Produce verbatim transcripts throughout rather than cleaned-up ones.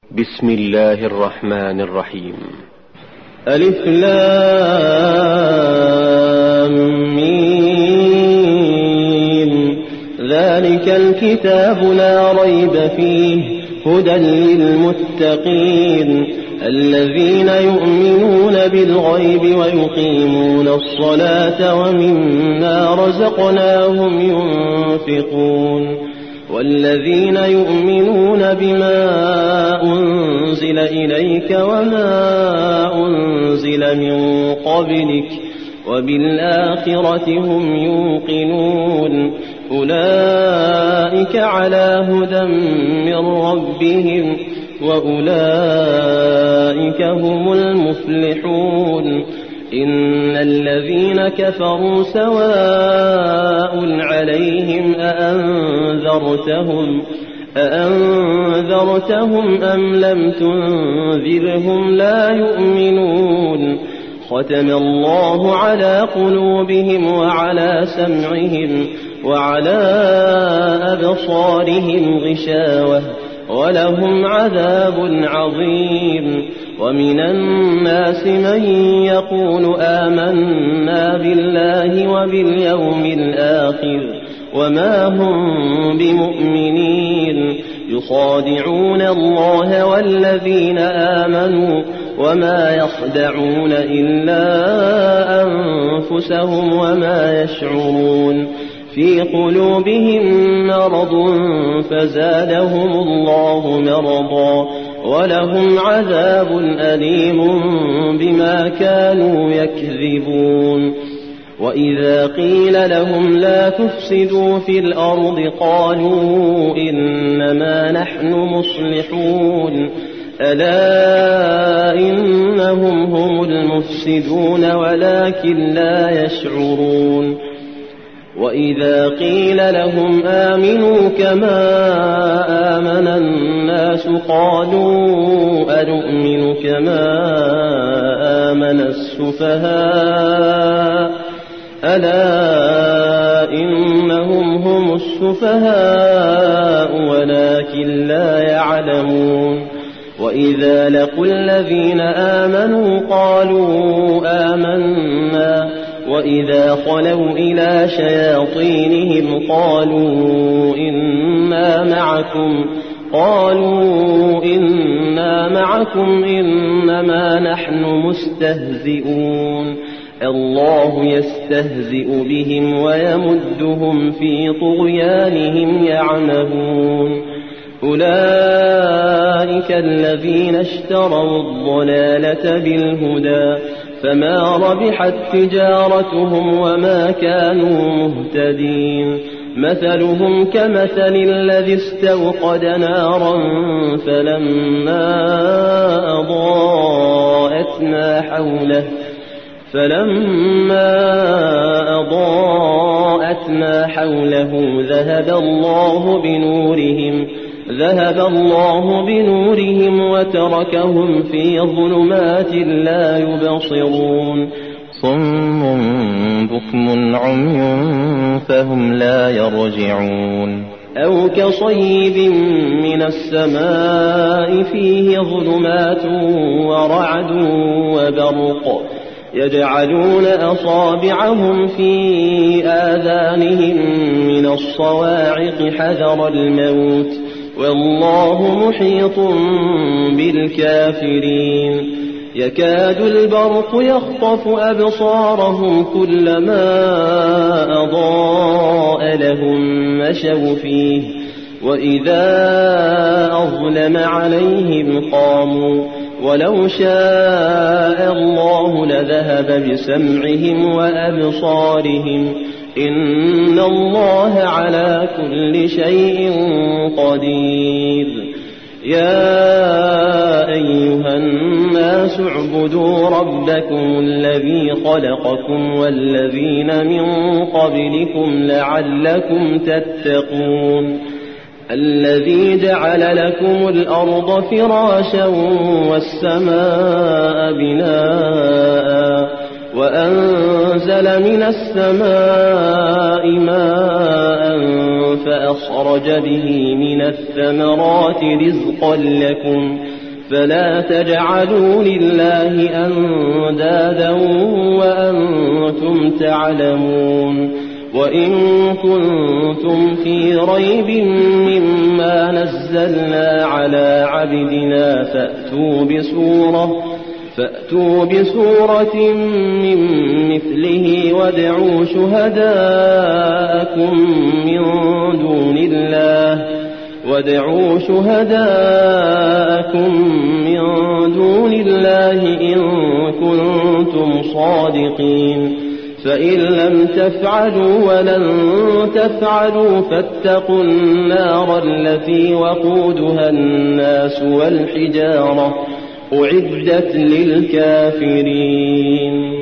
بسم الله الرحمن الرحيم. ألف لام ميم. ذلك الكتاب لا ريب فيه هدى للمتقين الذين يؤمنون بالغيب ويقيمون الصلاة ومما رزقناهم ينفقون والذين يؤمنون بما أنزل إليك وما أنزل من قبلك وبالآخرة هم يوقنون أولئك على هدى من ربهم وأولئك هم المفلحون. إن الذين كفروا سواء عليهم أأنذرتهم أأنذرتهم أم لم تنذرهم لا يؤمنون. ختم الله على قلوبهم وعلى سمعهم وعلى أبصارهم غشاوة ولهم عذاب عظيم. ومن الناس من يقول آمنا بالله وباليوم الآخر وما هم بمؤمنين يخادعون الله والذين آمنوا وما يخدعون إلا أنفسهم وما يشعرون. في قلوبهم مرض فزادهم الله مرضا ولهم عذاب أليم بما كانوا يكذبون. وإذا قيل لهم لا تفسدوا في الأرض قالوا إنما نحن مصلحون ألا إنهم هم المفسدون ولكن لا يشعرون. وإذا قيل لهم آمنوا كما آمن الناس قالوا أنؤمن كما آمن السفهاء ألا إنهم هم السفهاء ولكن لا يعلمون. وإذا لقوا الذين آمنوا قالوا آمنا وإذا خلوا إلى شياطينهم قالوا إنا معكم قالوا إنا معكم إنما نحن مستهزئون. الله يستهزئ بهم ويمدهم في طغيانهم يعمهون. أولئك الذين اشتروا الضلالة بالهدى فما ربحت تجارتهم وما كانوا مهتدين. مثلهم كمثل الذي استوقد نارا فلما أضاءت ما حوله فلما أضاءت ما حوله ذهب الله بنورهم ذهب الله بنورهم وتركهم في ظلمات لا يبصرون. صم بكم عمي فهم لا يرجعون. أو كصيب من السماء فيه ظلمات ورعد وبرق يجعلون أصابعهم في آذانهم من الصواعق حذر الموت والله محيط بالكافرين. يكاد البرق يخطف أبصارهم كلما أضاء لهم مشوا فيه وإذا أظلم عليهم قاموا ولو شاء الله لذهب بسمعهم وأبصارهم إن الله على كل شيء قدير. يا أيها الناس اعبدوا ربكم الذي خلقكم والذين من قبلكم لعلكم تتقون. الذي جعل لكم الأرض فراشا والسماء بناء وأنزل من السماء ماء فأخرج به من الثمرات رزقا لكم فلا تجعلوا لله أندادا وأنتم تعلمون وإن كنتم في ريب مما نزلنا على عبدنا فأتوا بسورة فأتوا بسورة من مثله وادعوا شهداءكم من دون الله وادعوا شهداءكم من دون الله إن كنتم صادقين فإن لم تفعلوا ولن تفعلوا فاتقوا النار التي وقودها الناس والحجارة أعدت للكافرين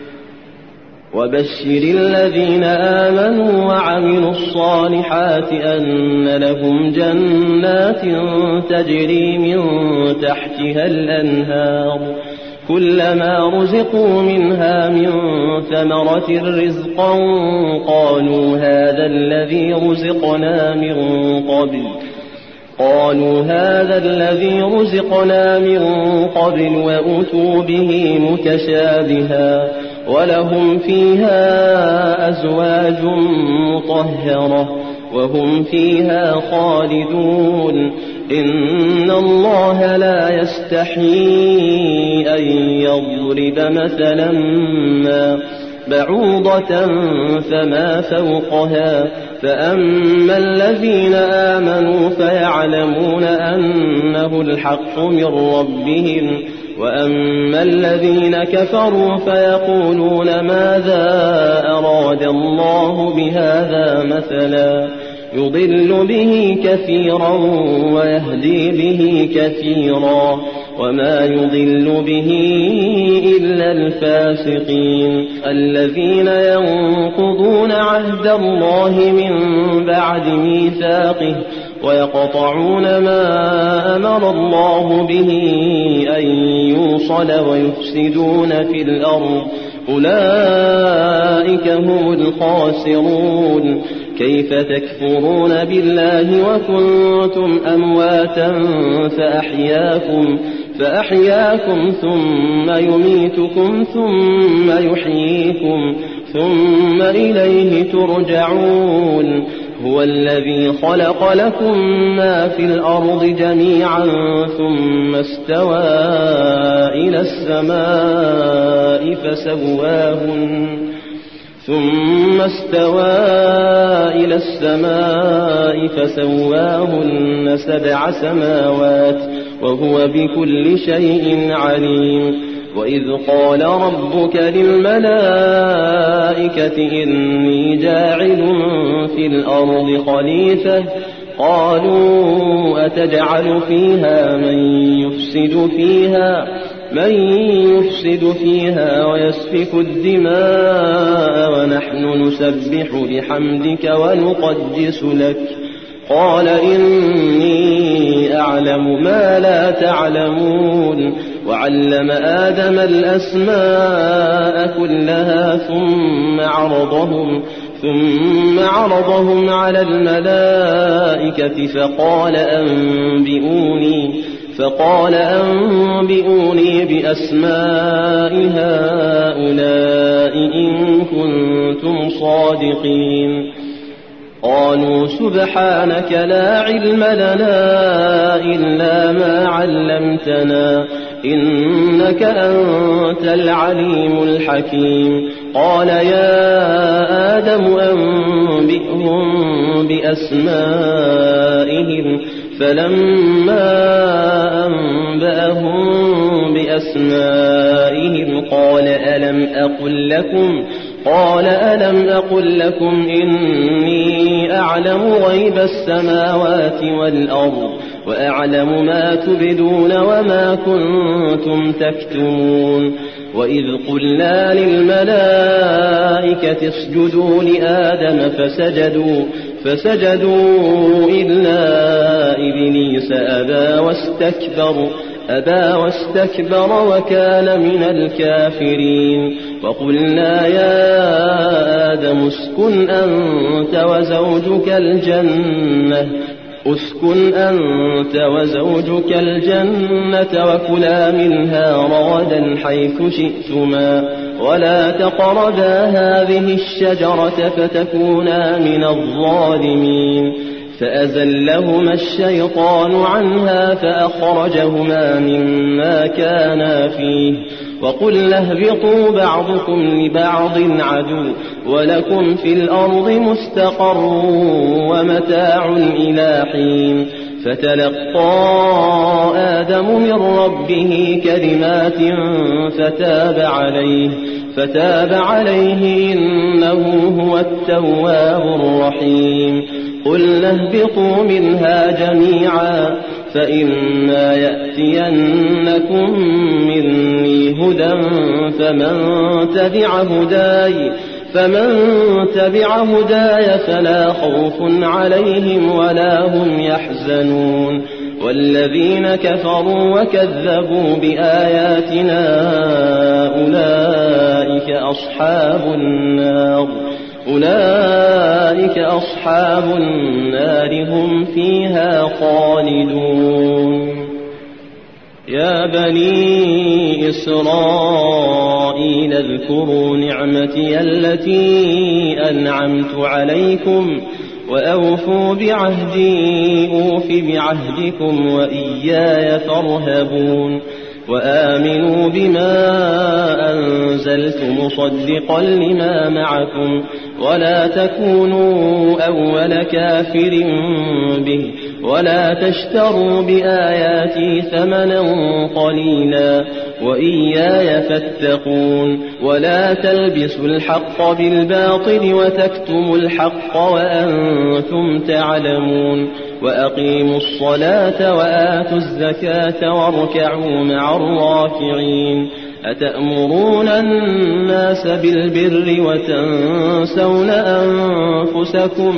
وبشر الذين آمنوا وعملوا الصالحات أن لهم جنات تجري من تحتها الأنهار كلما رزقوا منها من ثمرة رزقا قالوا هذا الذي رزقنا من قبل قالوا هذا الذي رزقنا من قبل وأتوا به متشابها ولهم فيها أزواج مطهرة وهم فيها خالدون إن الله لا يستحيي أن يضرب مثلا ما بعوضة فما فوقها فأما الذين آمنوا فيعلمون أنه الحق من ربهم وأما الذين كفروا فيقولون ماذا أراد الله بهذا مثلا يضل به كثيرا ويهدي به كثيرا وما يضل به إلا الفاسقين الذين ينقضون عهد الله من بعد ميثاقه ويقطعون ما أمر الله به أن يوصل ويفسدون في الأرض أولئك هم الخاسرون كيف تكفرون بالله وكنتم أمواتا فأحياكم فأحياكم ثم يميتكم ثم يحييكم ثم إليه ترجعون هو الذي خلق لكم ما في الأرض جميعا ثم استوى إلى السماء فسواهن ثم استوى إلى السماء فسواهن سبع سماوات وهو بكل شيء عليم وإذ قال ربك للملائكة إني جاعل في الأرض خليفة قالوا أتجعل فيها من يفسد فيها من يفسد فيها ويسفك الدماء ونحن نسبح بحمدك ونقدس لك قال إني أعلم ما لا تعلمون وعلم آدم الأسماء كلها ثم عرضهم ثم عرضهم على الملائكة فقال أنبئوني فقال أنبئوني بأسماء هؤلاء إن كنتم صادقين قالوا سبحانك لا علم لنا إلا ما علمتنا إنك أنت العليم الحكيم قال يا آدم أنبئهم بأسمائهم فلما أنبأهم بأسمائهم قال ألم أقل لكم قال ألم أقل لكم إني أعلم غيب السماوات والأرض وأعلم ما تبدون وما كنتم تكتمون وإذ قلنا للملائكة اسجدوا لآدم فسجدوا فسجدوا إلا إبليس أبى واستكبر أبى واستكبر وكان من الكافرين وقلنا يا آدم اسكن أنت وزوجك الجنة اسكن أنت وزوجك الجنة وكلا منها رغدا حيث شئتما ولا تقربا هذه الشجرة فتكونا من الظالمين فأزلهما الشيطان عنها فأخرجهما مما كانا فيه وقلنا اهبطوا بعضكم لبعض عدو ولكم في الأرض مستقر ومتاع إلى حين فتلقى آدم من ربه كلمات فتاب عليه فتاب عليه إنه هو التواب الرحيم قلنا اهبطوا منها جميعا فإما يأتينكم مني هدى فمن تبع هداي فمن تبع هداي فلا خوف عليهم ولا هم يحزنون والذين كفروا وكذبوا بآياتنا أولئك أصحاب النار أولئك أصحاب النار هم فيها خالدون يا بني إسرائيل اذكروا نعمتي التي أنعمت عليكم وأوفوا بعهدي أوف بعهدكم وإياي فارهبون وآمنوا بما أنزلت مصدقا لما معكم ولا تكونوا أول كافر به ولا تشتروا بآياتي ثمنا قليلا وإياي فاتقون ولا تلبسوا الحق بالباطل وتكتموا الحق وأنتم تعلمون وأقيموا الصلاة وآتوا الزكاة واركعوا مع الراكعين أتأمرون الناس بالبر وتنسون أنفسكم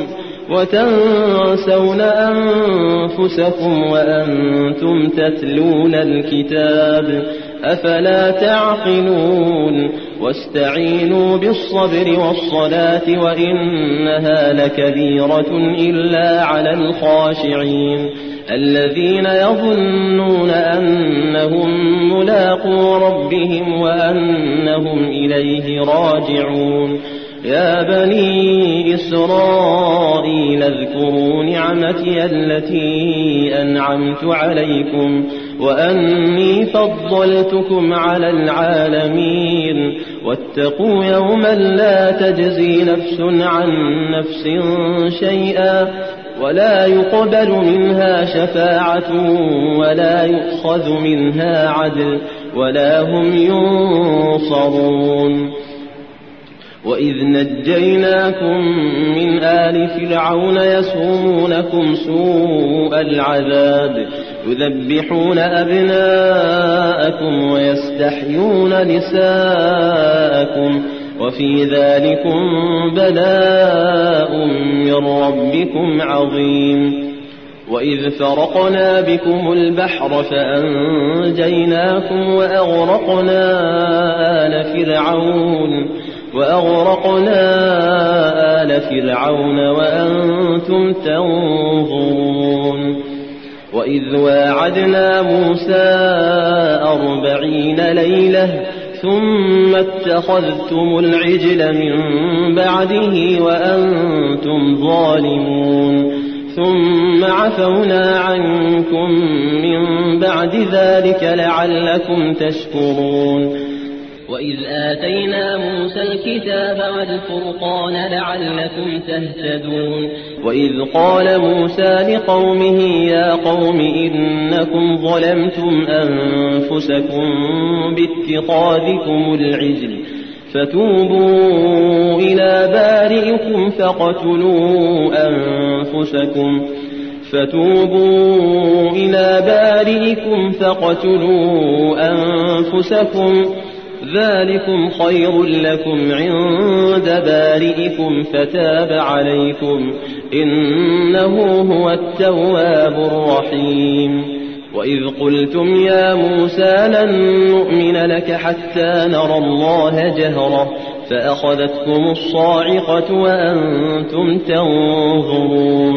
وتنسون أنفسكم وأنتم تتلون الكتاب أفلا تعقلون واستعينوا بالصبر والصلاة وإنها لكبيرة إلا على الخاشعين الذين يظنون أنهم ملاقو ربهم وأنهم إليه راجعون يا بني إسرائيل اذكروا نعمتي التي أنعمت عليكم وأني فضلتكم على العالمين واتقوا يوما لا تجزي نفس عن نفس شيئا ولا يقبل منها شفاعة ولا يؤخذ منها عدل ولا هم ينصرون وإذ نجيناكم من آل فرعون يسومونكم سوء العذاب يذبحون أبناءكم ويستحيون نساءكم وفي ذلكم بلاء من ربكم عظيم وإذ فرقنا بكم البحر فأنجيناكم وأغرقنا آل فرعون وأغرقنا آل فرعون وأنتم تنظرون وإذ واعدنا موسى أربعين ليلة ثم اتخذتم العجل من بعده وأنتم ظالمون ثم عفونا عنكم من بعد ذلك لعلكم تشكرون وإذ آتينا موسى الكتاب والفرقان لعلكم تهتدون وإذ قال موسى لقومه يا قوم إنكم ظلمتم أنفسكم باتخاذكم العجل فتوبوا إلى بارئكم فاقتلوا أنفسكم فتوبوا إلى بارئكم فاقتلوا أنفسكم ذلكم خير لكم عند بارئكم فتاب عليكم إنه هو التواب الرحيم وإذ قلتم يا موسى لن نؤمن لك حتى نرى الله جهرة فأخذتكم الصاعقة وأنتم تنظرون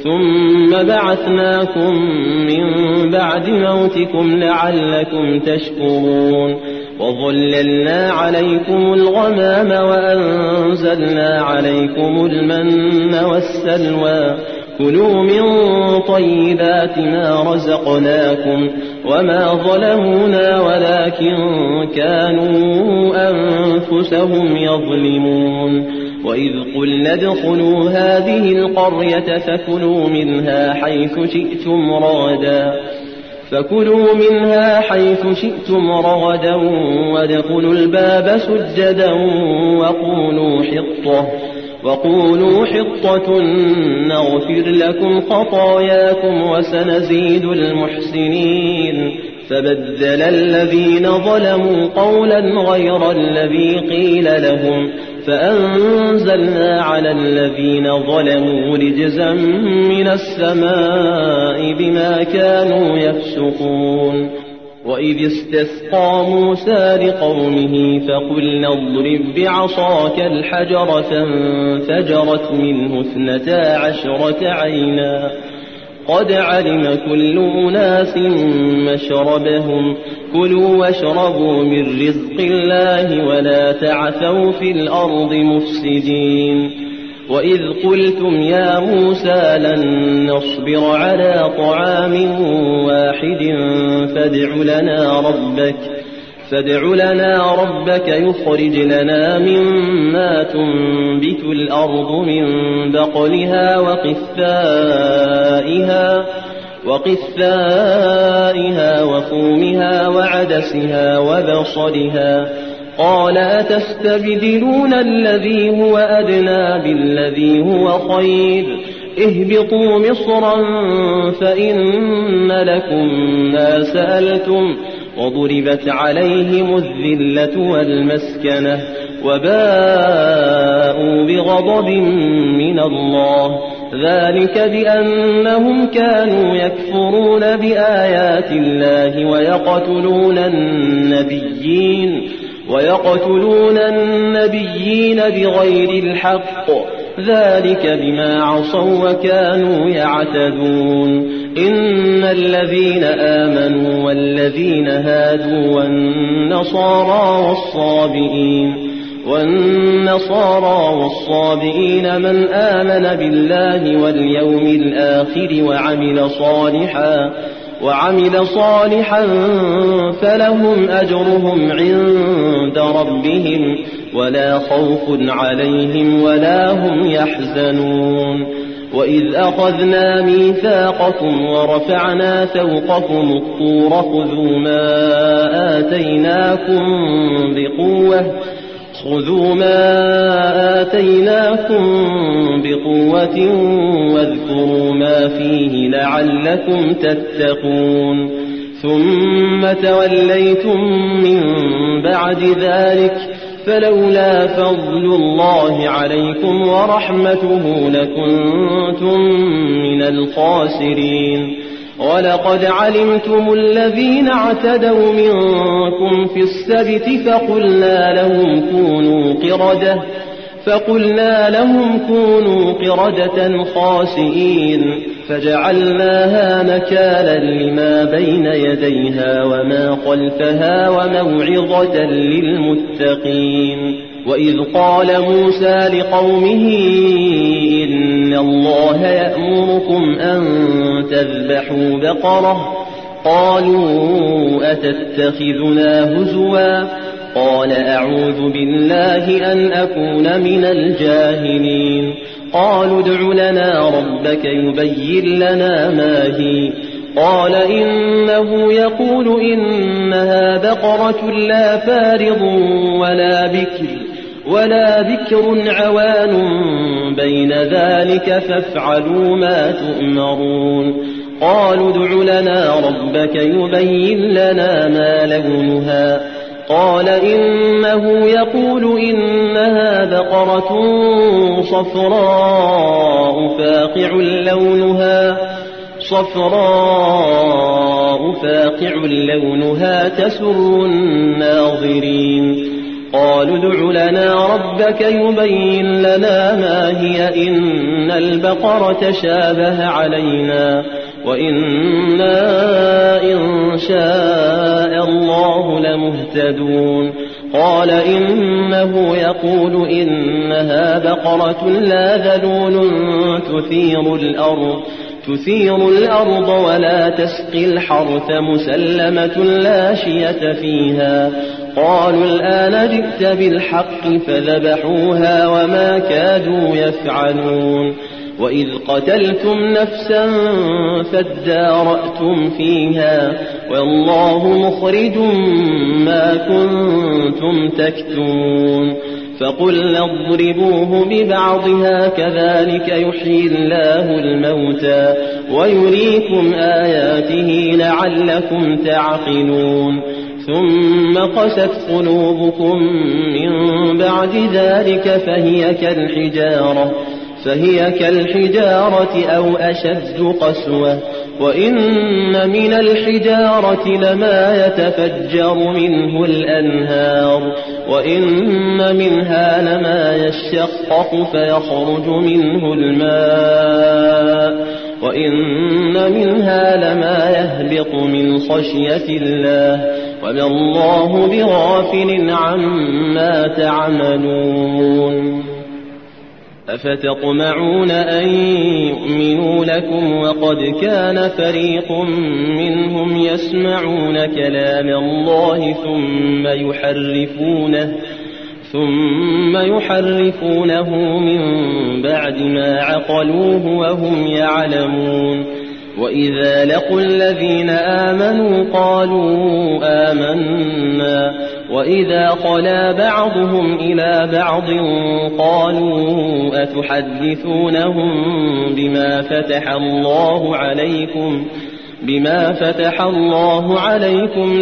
ثم بعثناكم من بعد موتكم لعلكم تشكرون وظللنا عليكم الغمام وأنزلنا عليكم المن والسلوى كلوا من طيبات ما رزقناكم وما ظلمونا ولكن كانوا أنفسهم يظلمون وإذ قلنا ادخلوا هذه القرية فكلوا منها حيث شئتم رغدا فكلوا منها حيث شئتم رغدا وادخلوا الباب سجدا وقولوا حطة وقولوا حطة نغفر لكم خطاياكم وسنزيد المحسنين فبدل الذين ظلموا قولا غير الذي قيل لهم فأنزلنا على الذين ظلموا رجزا من السماء بما كانوا يفسقون وإذ استسقى موسى لقومه فقلنا اضرب بعصاك الحجر فانفجرت منه اثنتا عشرة عينا قد علم كل أناس مشربهم كلوا واشربوا من رزق الله ولا تعثوا في الأرض مفسدين وإذ قلتم يا موسى لن نصبر على طعام واحد فادع لنا ربك فادع لنا ربك يخرج لنا مما تنبت الأرض من بقلها وقثائها وقثائها وفومها وعدسها وبصلها قال أتستبدلون الذي هو أدنى بالذي هو خير اهبطوا مصرا فإن لكم ما سألتم وضربت عليهم الذلة والمسكنة وباءوا بغضب من الله ذلك بأنهم كانوا يكفرون بآيات الله ويقتلون النبيين ويقتلون النبيين بغير الحق ذلك بما عصوا وكانوا يعتدون إن الذين آمنوا والذين هادوا والنصارى والصابئين والنصارى والصابئين من آمن بالله واليوم الآخر وعمل صالحا وعمل صالحا فلهم أجرهم عند ربهم ولا خوف عليهم ولا هم يحزنون وإذ أخذنا ميثاقكم ورفعنا فوقكم الطور خذوا ما آتيناكم بقوة خذوا ما آتيناكم بقوة واذكروا ما فيه لعلكم تتقون ثم توليتم من بعد ذلك فلولا فضل الله عليكم ورحمته لكنتم من الخاسرين ولقد علمتم الذين اعتدوا منكم في السبت فقلنا لهم كونوا قردة فقلنا لهم كونوا قردة خاسئين فجعلناها نكالا لما بين يديها وما خلفها وموعظة للمتقين وإذ قال موسى لقومه إن الله يأمركم أن تذبحوا بقرة قالوا أتتخذنا هزوا قال أعوذ بالله أن أكون من الجاهلين قالوا ادع لنا ربك يبين لنا ما هي قال إنه يقول إنها بقرة لا فارض ولا بكر ولا بكر عوان بين ذلك فافعلوا ما تؤمرون قالوا ادع لنا ربك يبين لنا ما لونها قال إنه يقول إنها بقرة صفراء فاقع لونها صفراء فاقع لونها تسر الناظرين قالوا ادع لنا ربك يبين لنا ما هي إن البقرة شابه علينا وإنا إن شاء الله لمهتدون قال إنه يقول إنها بقرة لا ذلول تثير الأرض تثير الأرض ولا تسقي الحرث مسلمة لا شية فيها قالوا الآن جئت بالحق فذبحوها وما كادوا يفعلون وإذ قتلتم نفسا فادارأتم فيها والله مخرج ما كنتم تكتمون فقلنا اضربوه ببعضها كذلك يحيي الله الموتى ويريكم آياته لعلكم تعقلون ثم قست قلوبكم من بعد ذلك فهي كالحجارة فهي كالحجارة أو أشد قسوة وإن من الحجارة لما يتفجر منه الأنهار وإن منها لما يشقق فيخرج منه الماء وإن منها لما يهبط من خشية الله وما الله بغافل عما تعملون أفتطمعون أن يؤمنوا لكم وقد كان فريق منهم يسمعون كلام الله ثم يحرفونه ثم يحرفونه من بعد ما عقلوه وهم يعلمون وإذا لقوا الذين آمنوا قالوا آمنا وإذا خلا بعضهم إلى بعض قالوا أتحدثونهم بما فتح الله عليكم بما فتح الله عليكم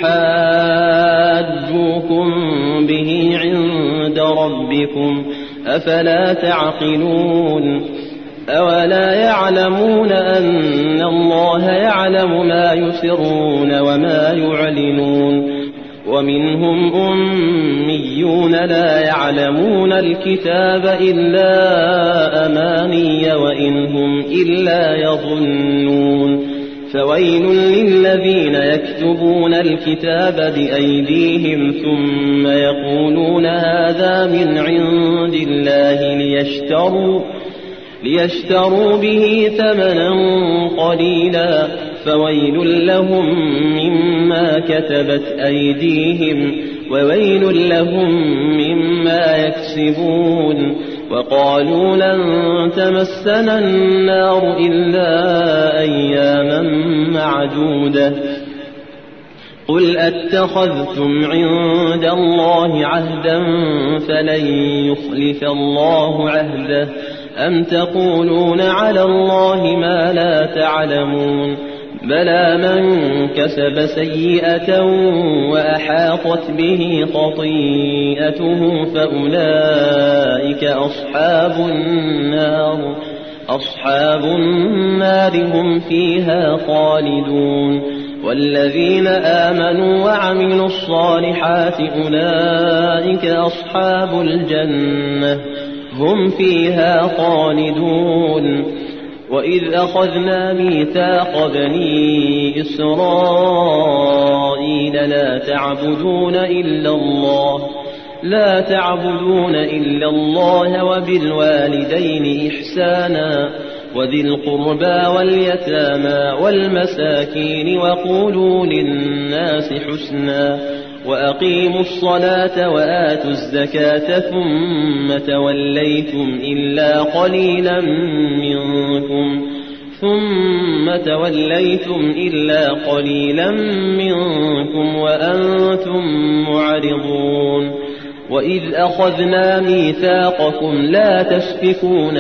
ليحاجوكم به عند ربكم أفلا تعقلون أولا يعلمون أن الله يعلم ما يسرون وما يعلنون ومنهم أميون لا يعلمون الكتاب إلا أماني وإن هم إلا يظنون فويل للذين يكتبون الكتاب بأيديهم ثم يقولون هذا من عند الله ليشتروا ليشتروا به ثمنا قليلا فويل لهم مما كتبت أيديهم وويل لهم مما يكسبون وقالوا لن تمسنا النار إلا أياما معدودة قل أتخذتم عند الله عهدا فلن يخلف الله عهده أم تقولون على الله ما لا تعلمون بلى من كسب سيئة وأحاطت به خطيئته فأولئك أصحاب النار أصحاب النار هم فيها خالدون والذين آمنوا وعملوا الصالحات أولئك أصحاب الجنة هم فيها خالدون وإذ أخذنا ميثاق بني إسرائيل لا تعبدون إلا الله لا تعبدون إلا الله وبالوالدين إحسانا وذي القربى واليتامى والمساكين وقولوا للناس حسنا وأقيموا الصلاة وآتوا الزكاة ثم توليتم إلا قليلا منكم ثم توليتم إلا قليلا منكم وأنتم معرضون وإذ أخذنا ميثاقكم لا تسفكون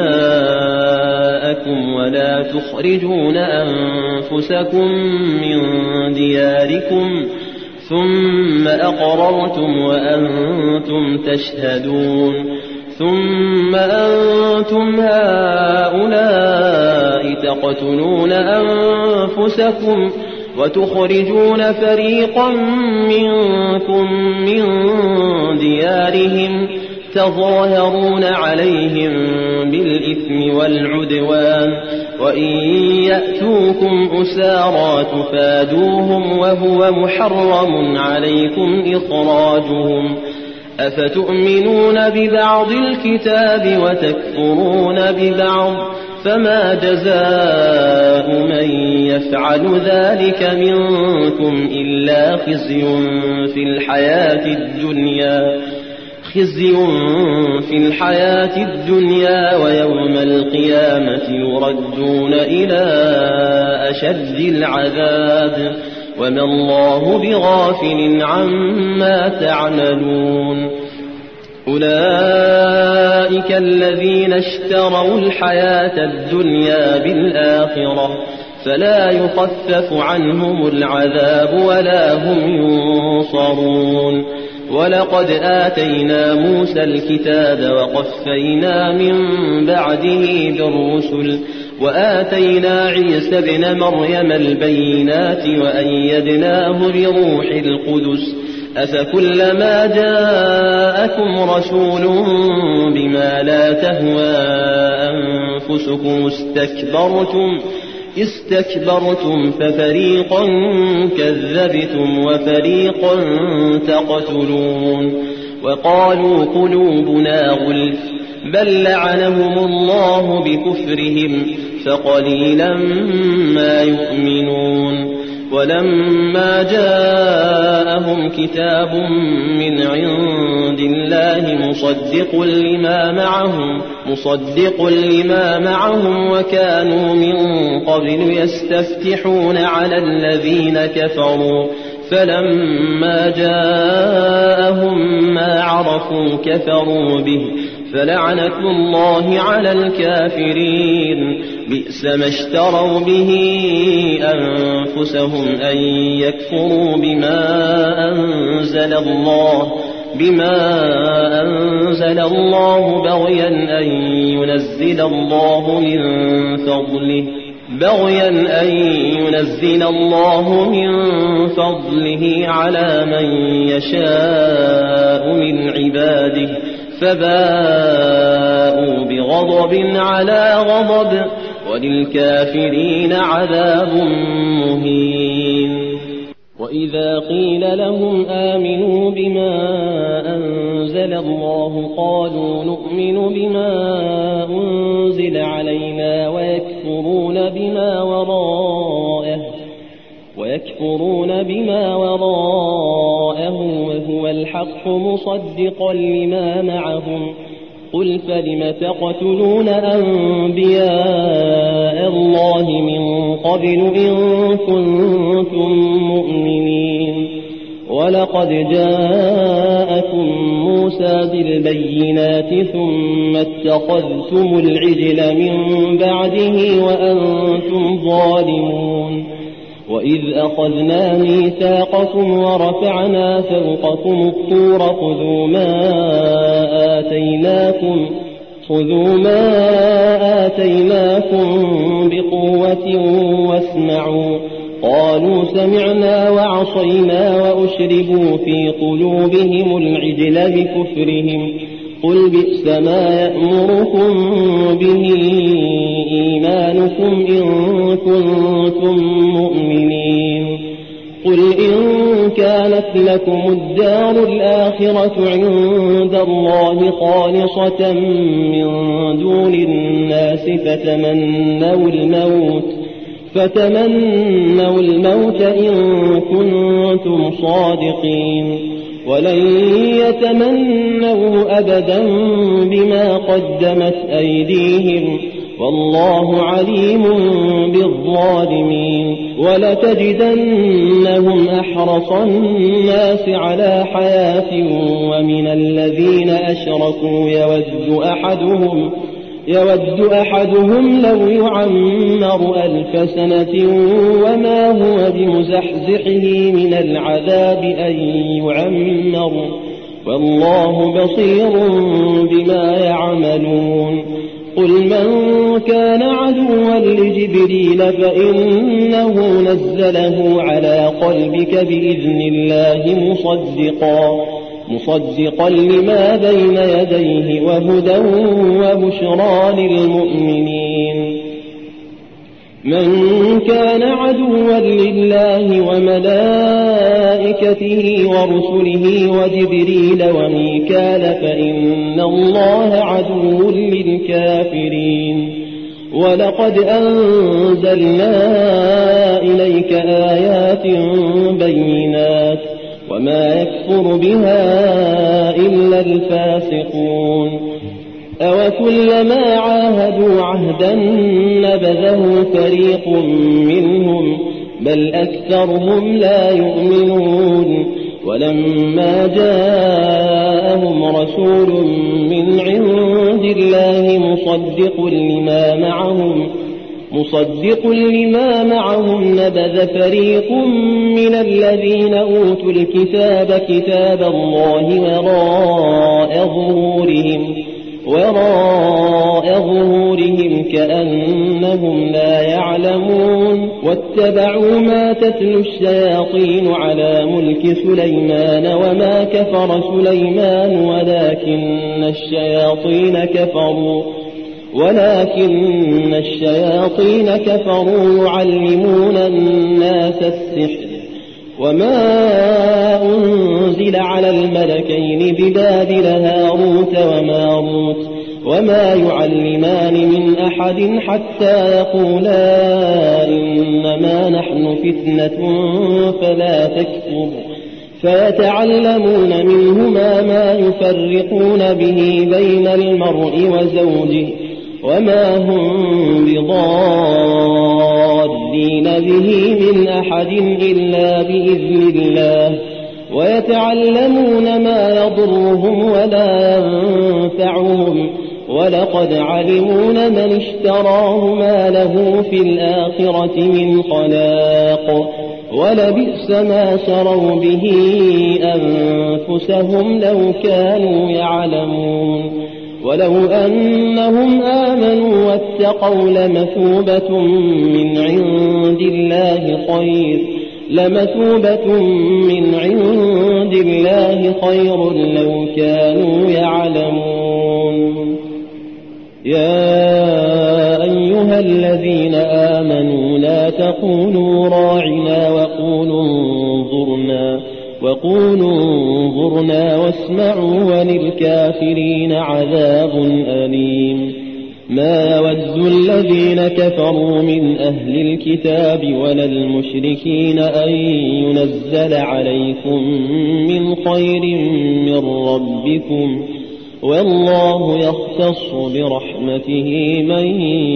دماءكم ولا تخرجون أنفسكم من دياركم ثم أقررتم وأنتم تشهدون ثم أنتم هؤلاء تقتلون أنفسكم وتخرجون فريقا منكم من ديارهم تظاهرون عليهم بالإثم والعدوان وإن يأتوكم أسارى تفادوهم وهو محرم عليكم إخراجهم أفتؤمنون ببعض الكتاب وتكفرون ببعض فما جزاء من يفعل ذلك منكم إلا خزي في الحياة الدنيا خزي في الحياة الدنيا ويوم القيامة يردون إلى أشد العذاب وما الله بغافل عما تعملون أولئك الذين اشتروا الحياة الدنيا بالآخرة فلا يخفف عنهم العذاب ولا هم ينصرون ولقد آتينا موسى الكتاب وقفينا من بعده بالرسل وآتينا عيسى ابن مريم البينات وأيدناه بروح القدس أفكلما جاءكم رسول بما لا تهوى أنفسكم استكبرتم استكبرتم ففريقا كذبتم وفريقا تقتلون وقالوا قلوبنا غلف بل لعنهم الله بكفرهم فقليلا ما يؤمنون ولما جاءهم كتاب من عند الله مصدق لما معهم مصدق لما معهم وكانوا من قبل يستفتحون على الذين كفروا فلما جاءهم ما عرفوا كفروا به فلعنة الله على الكافرين بئس ما اشتروا به أنفسهم أن يكفروا بما أنزل الله بما أنزل الله بغيا أن ينزل الله من فضله بغيا أن ينزل الله من فضله على من يشاء من عباده فباءوا بغضب على غضب وللكافرين عذاب مهين وإذا قيل لهم آمنوا بما أنزل الله قالوا نؤمن بما أنزل علينا ويكفرون بما وراءه ويكفرون بما وراءه وهو الحق مصدقا لما معهم قل فلم تقتلون أنبياء الله من قبل إن كنتم مؤمنين ولقد جاءكم موسى بالبينات ثم اتخذتم العجل من بعده وأنتم ظالمون وإذ أخذنا ميثاقكم ورفعنا فوقكم الطور خذوا ما آتيناكم خذوا ما آتيناكم بقوة واسمعوا قالوا سمعنا وعصينا وأشربوا في قلوبهم العجل بكفرهم قل بئس ما يأمركم به إيمانكم إن كنتم مؤمنين قل إن كانت لكم الدار الآخرة عند الله خالصة من دون الناس فتمنوا الموت فتمنوا الموت إن كنتم صادقين ولن يتمنوه أبدا بما قدمت أيديهم والله عليم بالظالمين ولتجدنهم أحرص الناس على حياة ومن الذين أشركوا يود أحدهم يود أحدهم لو يعمر ألف سنة وما هو بمزحزحه من العذاب أن يعمر والله بصير بما يعملون قل من كان عدوا لجبريل فإنه نزله على قلبك بإذن الله مصدقا مصدقا لما بين يديه وهدى وبشرى للمؤمنين من كان عدوا لله وملائكته ورسله وجبريل وميكال فإن الله عدو للكافرين ولقد أنزلنا إليك آيات بينات وما يكفر بها إلا الفاسقون أوكلما عاهدوا عهدا نبذه فريق منهم بل أكثرهم لا يؤمنون ولما جاءهم رسول من عند الله مصدق لما معهم مصدق لما معهم نبذ فريق من الذين أوتوا الكتاب كتاب الله وراء ظهورهم وراء ظهورهم كأنهم لا يعلمون واتبعوا ما تتلو الشياطين على ملك سليمان وما كفر سليمان ولكن الشياطين كفروا ولكن الشياطين كفروا يعلمون الناس السحر وما أنزل على الملكين ببابل هاروت وماروت وما يعلمان من أحد حتى يقولا إنما نحن فتنة فلا تكفر فيتعلمون منهما ما يفرقون به بين المرء وزوجه وما هم بضارين به من أحد إلا بإذن الله ويتعلمون ما يضرهم ولا ينفعهم ولقد علموا من اشتراه ما له في الآخرة من خلاق ولبئس ما شروا به أنفسهم لو كانوا يعلمون ولو أنهم آمنوا واتقوا لمثوبة من عند الله خير لمثوبة من عند الله خير لو كانوا يعلمون يا أيها الذين آمنوا لا تقولوا راعنا وقولوا انظرنا وقولوا انظرنا واسمعوا وللكافرين عذاب أليم ما يود الذين كفروا من أهل الكتاب ولا المشركين أن ينزل عليكم من خير من ربكم والله يختص برحمته من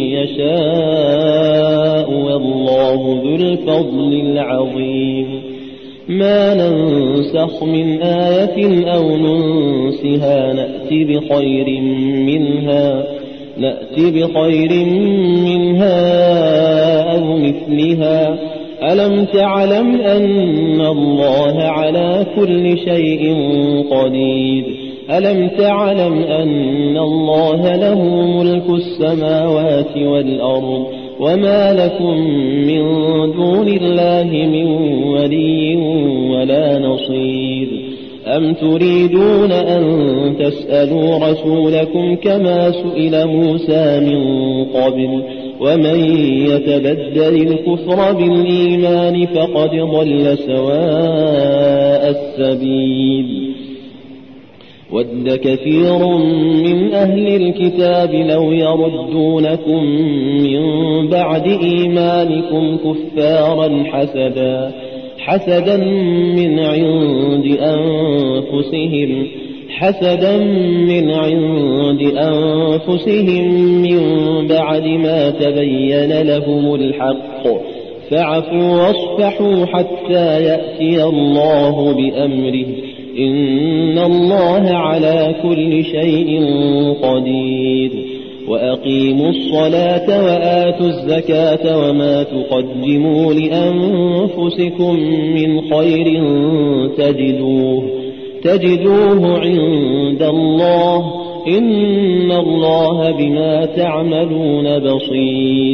يشاء والله ذو الفضل العظيم ما ننسخ من آية أو ننسها نأتي بخير منها نأتي بخير منها أو مثلها ألم تعلم أن الله على كل شيء قدير ألم تعلم أن الله له ملك السماوات والأرض وما لكم من دون الله من ولي ولا نصير أم تريدون أن تسألوا رسولكم كما سئل موسى من قبل ومن يتبدل الكفر بالإيمان فقد ضل سواء السبيل ود كثير من أهل الكتاب لو يردونكم من بعد إيمانكم كفارا حسدا حسدا من عند أنفسهم حسدا من عند أنفسهم من بعد ما تبين لهم الحق فاعفوا واصفحوا حتى يأتي الله بأمره إن الله على كل شيء قدير وأقيموا الصلاة وآتوا الزكاة وما تقدموا لأنفسكم من خير تجدوه تجدوه عند الله إن الله بما تعملون بصير.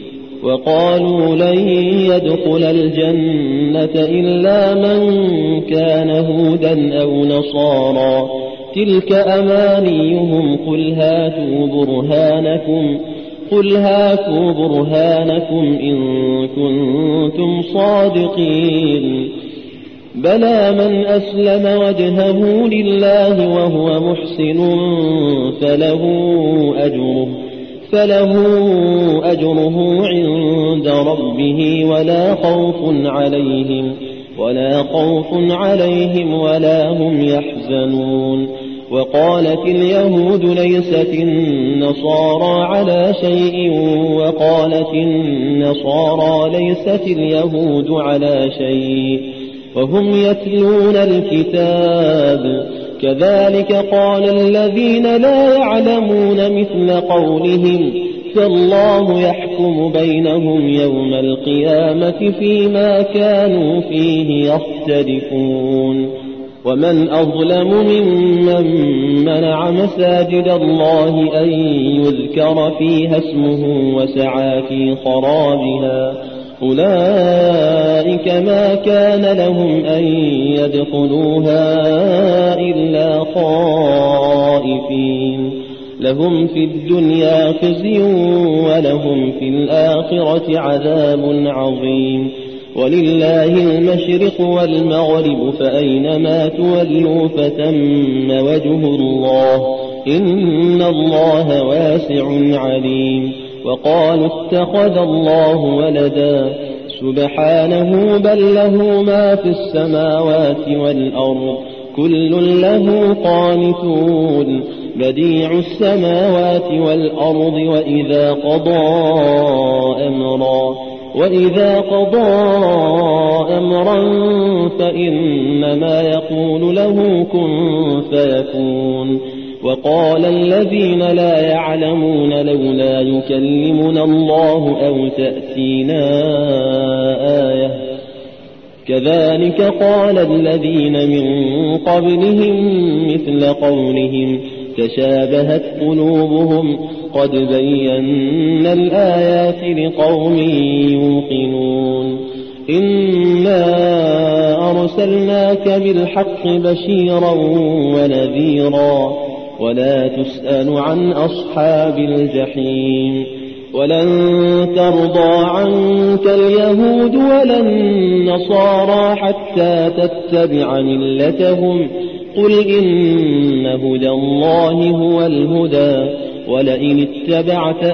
وقالوا لن يدخل الجنة إلا من كان هودا أو نصارى تلك أمانيهم قل هاتوا برهانكم قل هاتوا برهانكم إن كنتم صادقين. بلى من أسلم وجهه لله وهو محسن فله أجره فله أجره عند ربه ولا خوف عليهم ولا خوف عليهم ولا هم يحزنون. وقالت اليهود ليست النصارى على شيء وقالت النصارى ليست اليهود على شيء وهم يتلون الكتاب كذلك قال الذين لا يعلمون مثل قولهم فالله يحكم بينهم يوم القيامة فيما كانوا فيه يختلفون. ومن أظلم ممن منع مساجد الله أن يذكر فيها اسمه وسعى في خرابها أولئك ما كان لهم أن يدخلوها إلا خائفين لهم في الدنيا خزي ولهم في الآخرة عذاب عظيم. ولله المشرق والمغرب فأينما تولوا فثم وجه الله إن الله واسع عليم. وقالوا اتخذ الله ولدا سبحانه بل له ما في السماوات والأرض كل له قانتون. بديع السماوات والأرض وإذا قضى أمرا وإذا قضى أمرا فإنما يقول له كن فيكون. وقال الذين لا يعلمون لولا يكلمنا الله أو تأتينا آية كذلك قال الذين من قبلهم مثل قولهم تشابهت قلوبهم قد بينا الآيات لقوم يوقنون. إنا أرسلناك بالحق بشيرا ونذيرا ولا تسأل عن أصحاب الجحيم. ولن ترضى عنك اليهود ولا النصارى حتى تتبع ملتهم قل إن هدى الله هو الهدى ولئن اتبعت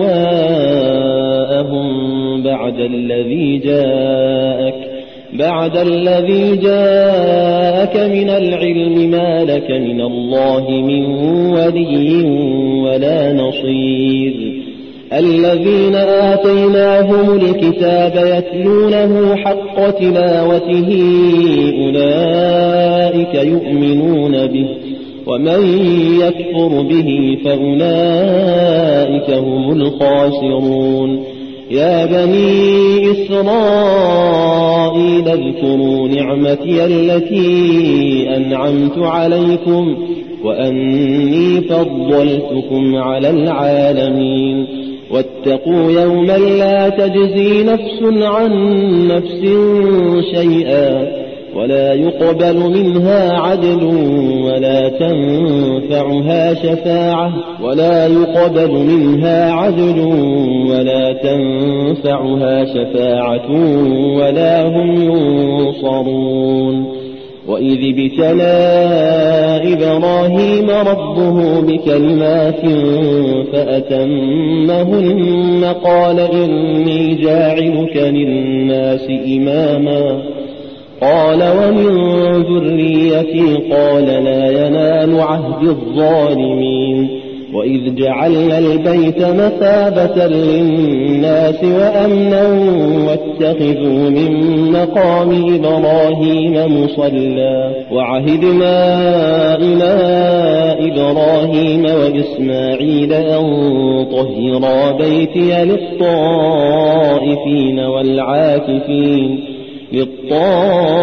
أهواءهم بعد الذي جاءك بعد الذي جاءك من العلم ما لك من الله من ولي ولا نصير. الذين آتيناهم الكتاب يتلونه حق تلاوته أولئك يؤمنون به ومن يكفر به فأولئك هم الخاسرون. يا بني إسرائيل اذكروا نعمتي التي أنعمت عليكم وأني فضلتكم على العالمين. واتقوا يوما لا تجزي نفس عن نفس شيئا ولا يقبل منها عدل ولا تنفعها شفاعة ولا يقبل منها عدل ولا تنفعها شفاعة ولا هم ينصرون. وإذ ابتلى إبراهيم ربه بكلمات فأتمهن قال إني جاعلك للناس إماما قال ومن ذريتي قال لا ينال عهد الظالمين. وإذ جعلنا البيت مثابة للناس وأمنا واتخذوا من مقام إبراهيم مصلى وعهدنا إلى إبراهيم وإسماعيل أن طهرا بيتي للطائفين والعاكفين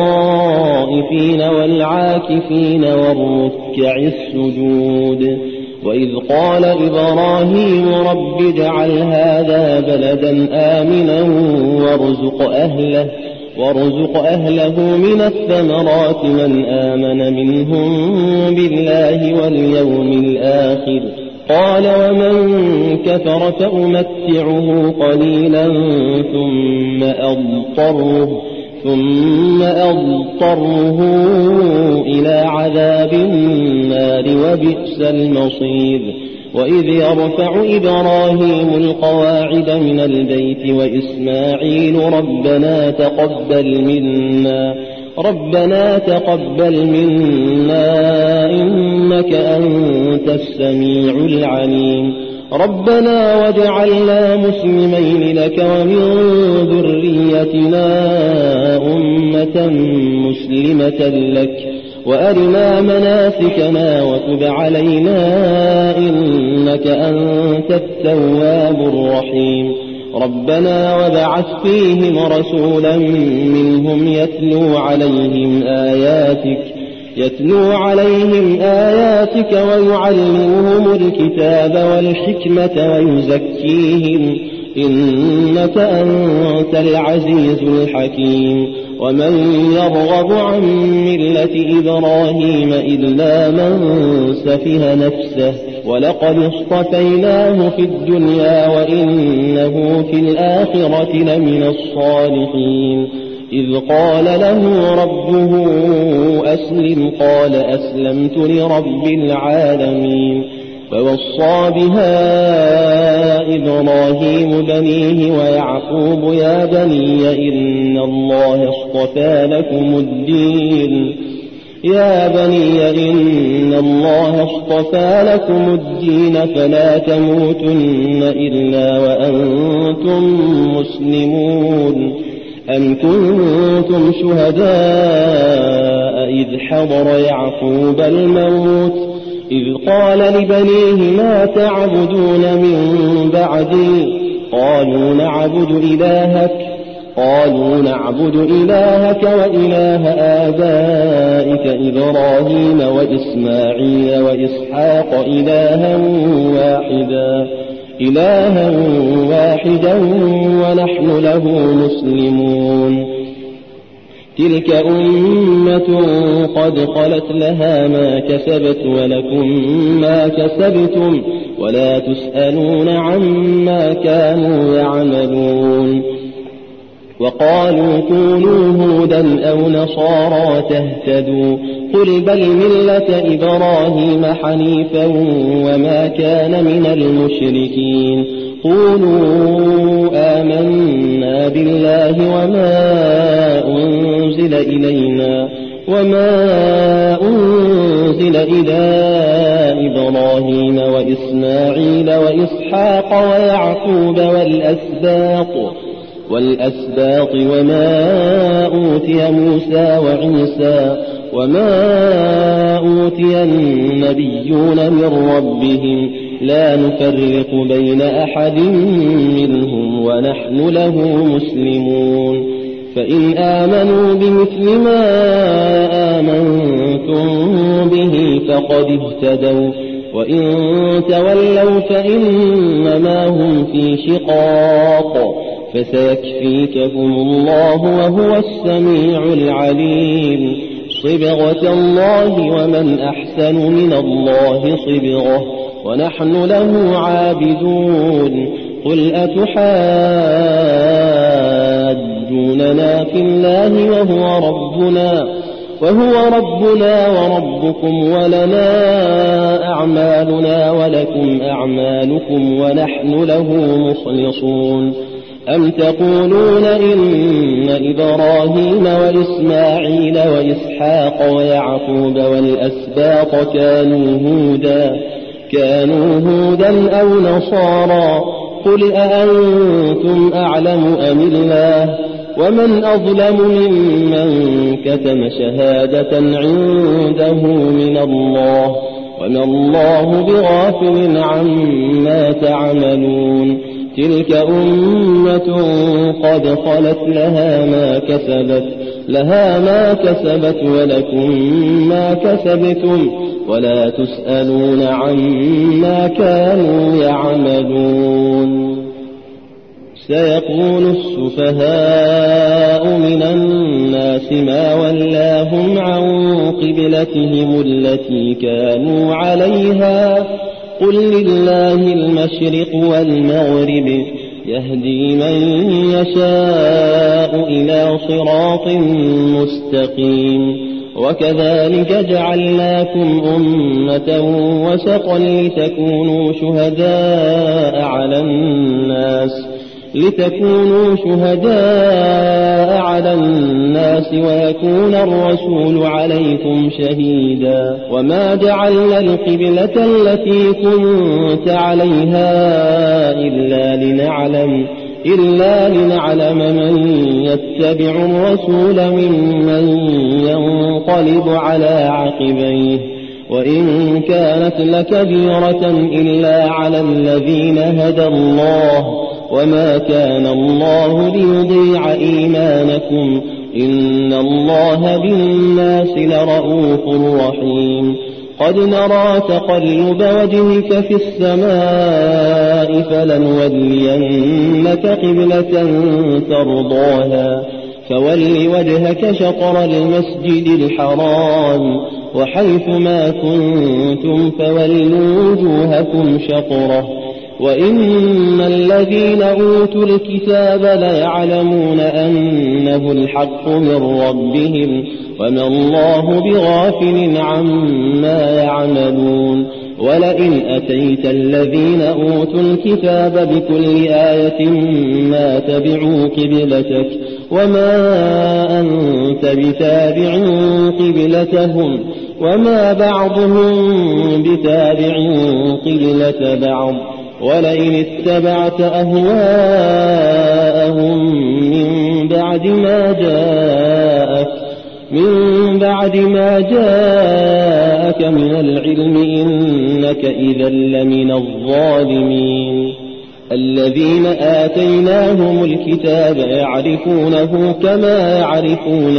للطائفين والعاكفين والركع السجود. وإذ قال إبراهيم رب اجعل هذا بلدا آمنا وارزق أهله وارزق أهله من الثمرات من آمن منهم بالله واليوم الآخر قال ومن كفر فأمتعه قليلا ثم أضطره ثم أضطره إلى عذاب النار وبئس المصير وإذ يرفع إبراهيم القواعد من البيت وإسماعيل ربنا تقبل منا ربنا تقبل منا إنك أنت السميع العليم ربنا واجعلنا مسلمين لك ومن ذريتنا أمة مسلمة لك وأرنا مناسكنا وتب علينا إنك أنت التواب الرحيم ربنا وابعث فيهم رسولا منهم يتلو عليهم آياتك يتلو عليهم آياتك ويعلمهم الكتاب والحكمة ويزكيهم إنك أنت العزيز الحكيم ومن يرغب عن ملة إبراهيم إلا من سفه نفسه ولقد اصطفيناه في الدنيا وإنه في الآخرة لمن الصالحين إذ قال له ربه أسلم قال أسلمت لرب العالمين فوصى بها إبراهيم بنيه ويعقوب يا بني إن الله اصطفى لكم الدين يا بني إن الله اصطفى لكم الدين فلا تموتن إلا وأنتم مسلمون أم كنتم شهداء إذ حضر يعقوب الموت إذ قال لبنيه ما تعبدون من بعدي قالوا نعبد إلهك قالوا نعبد إلهك وإله آبائك إبراهيم وإسماعيل وإسحاق إلها واحدا إلها واحدا ونحن له مسلمون تلك أمة قد خلت لها ما كسبت ولكم ما كسبتم ولا تسألون عما كانوا يعملون وقالوا كونوا هودا أو نصارى تهتدوا قل بل ملة إبراهيم حنيفا وما كان من المشركين قولوا آمنا بالله وما أنزل إلينا وما أنزل إلى إبراهيم وإسماعيل وإسحاق ويعقوب والأسباط والأسباط وما أوتي موسى وعيسى وما أوتي النبيون من ربهم لا نفرق بين أحد منهم ونحن له مسلمون فإن آمنوا بمثل ما آمنتم به فقد اهتدوا وإن تولوا فإنما هم في شقاق فسيكفيكهم الله وهو السميع العليم صبغة الله ومن أحسن من الله صبغة ونحن له عابدون قل أتحاجوننا في الله وهو ربنا وهو ربنا وربكم ولنا أعمالنا ولكم أعمالكم ونحن له مخلصون أم تقولون إن إبراهيم وإسماعيل وإسحاق ويعقوب والأسباط كانوا هودا كانوا هودا أو نصارى قل أأنتم أعلم أم الله ومن أظلم ممن كتم شهادة عنده من الله وما الله بغافل عما تعملون تلك أمة قد خلت لها ما كسبت لها ما كسبت ولكم ما كسبتم ولا تسألون عما كانوا يعملون. سيقول السفهاء من الناس ما ولاهم عن قبلتهم التي كانوا عليها قل لله المشرق والمغرب يهدي من يشاء إلى صراط مستقيم. وكذلك جعلناكم أمة وسطا لتكونوا شهداء على الناس لتكونوا شهداء على الناس ويكون الرسول عليكم شهيدا. وما جعلنا القبلة التي كنت عليها إلا لنعلم إلا لنعلم من يتبع الرسول ممن ينقلب على عقبيه وإن كانت لكبيرة إلا على الذين هدى الله وما كان الله ليضيع إيمانكم إن الله بالناس لرؤوف رحيم. قد نرى تقلب وجهك في السماء فلنولينك قبلة ترضاها فول وجهك شطر المسجد الحرام وحيث ما كنتم فولوا وجوهكم شطره وإن الذين أوتوا الكتاب ليعلمون أنه الحق من ربهم وما الله بغافل عما يعملون. ولئن أتيت الذين أوتوا الكتاب بكل آية ما تبعوا قبلتك وما أنت بتابع قبلتهم وما بعضهم بتابع قبلة بعض. ولئن اتبعت أهواءهم من بعد ما جاءك من بعد ما جاءك من العلم إنك إذا لمن الظالمين. الذين آتيناهم الكتاب يعرفونه كما يعرفون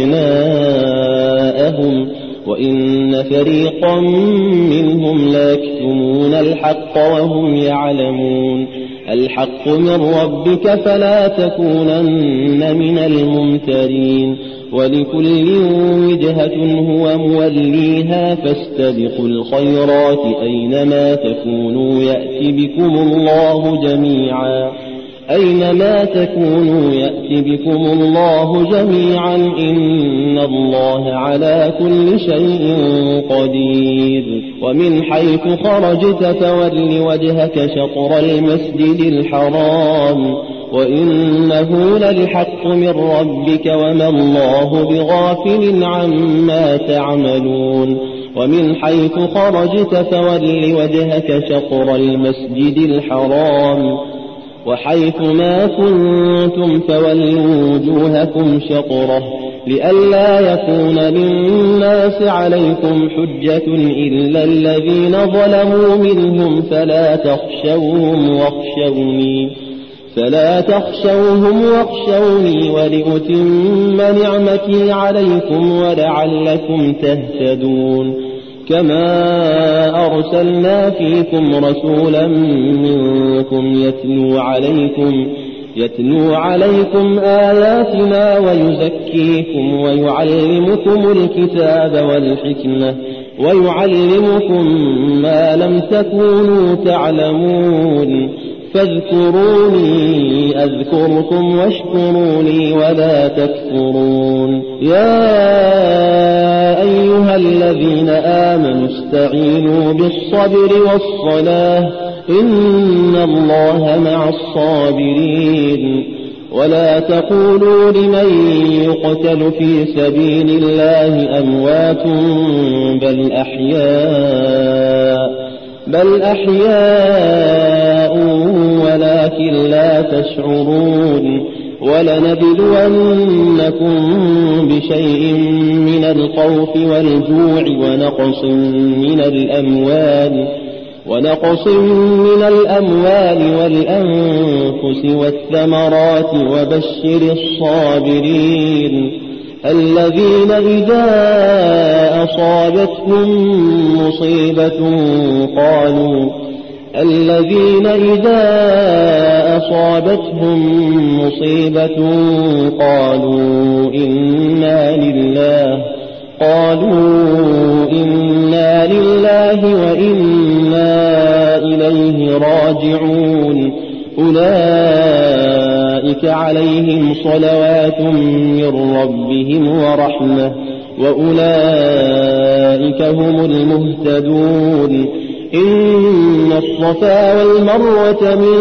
أبناءهم وإن فريقا منهم ليكتمون الحق وهم يعلمون. الحق من ربك فلا تكونن من الممترين. ولكل وجهة هو موليها فاستبقوا الخيرات أينما تكونوا يأتي بكم الله جميعا أينما تكونوا يأتي بكم الله جميعا إن الله على كل شيء قدير. ومن حيث خرجت فول وجهك شطر المسجد الحرام وإنه للحق من ربك وما الله بغافل عما تعملون. ومن حيث خرجت فول وجهك شطر المسجد الحرام وحيث ما كنتم فولوا وجوهكم شطره لئلا يكون للناس عليكم حجة إلا الذين ظلموا منهم فلا تخشوهم واخشوني فلا تخشوهم واخشوني ولأتم نعمتي عليكم ولعلكم تهتدون. كما أرسلنا فيكم رسولا منكم يتلو عليكم يتلو عليكم آياتنا ويزكيكم ويعلمكم الكتاب والحكمة ويعلمكم ما لم تكونوا تعلمون. فاذكروني أذكركم واشكروني ولا تكفرون. يا أيها الذين آمنوا استعينوا بالصبر والصلاة إن الله مع الصابرين. ولا تقولوا لمن يقتل في سبيل الله أموات بل أحياء بل أحياء ولكن لا تشعرون. ولنبلونكم بشيء من الخوف والجوع ونقص من الأموال ونقص من الأموال والأنفس والثمرات وبشر الصابرين الذين إذا أصابتهم مصيبة قالوا الذين إذا أصابتهم مصيبة قالوا إنا لله قالوا إنا لله وإنا إليه راجعون أولئك عليهم صلوات من ربهم ورحمة وأولئك هم المهتدون إن الصفا والمروة من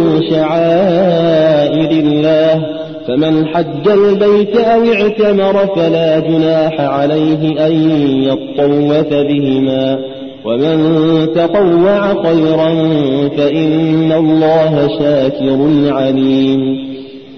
شعائر الله فمن حج البيت أو اعتمر فلا جناح عليه أن يطوف بهما ومن تطوع خيرا فإن الله شاكر عليم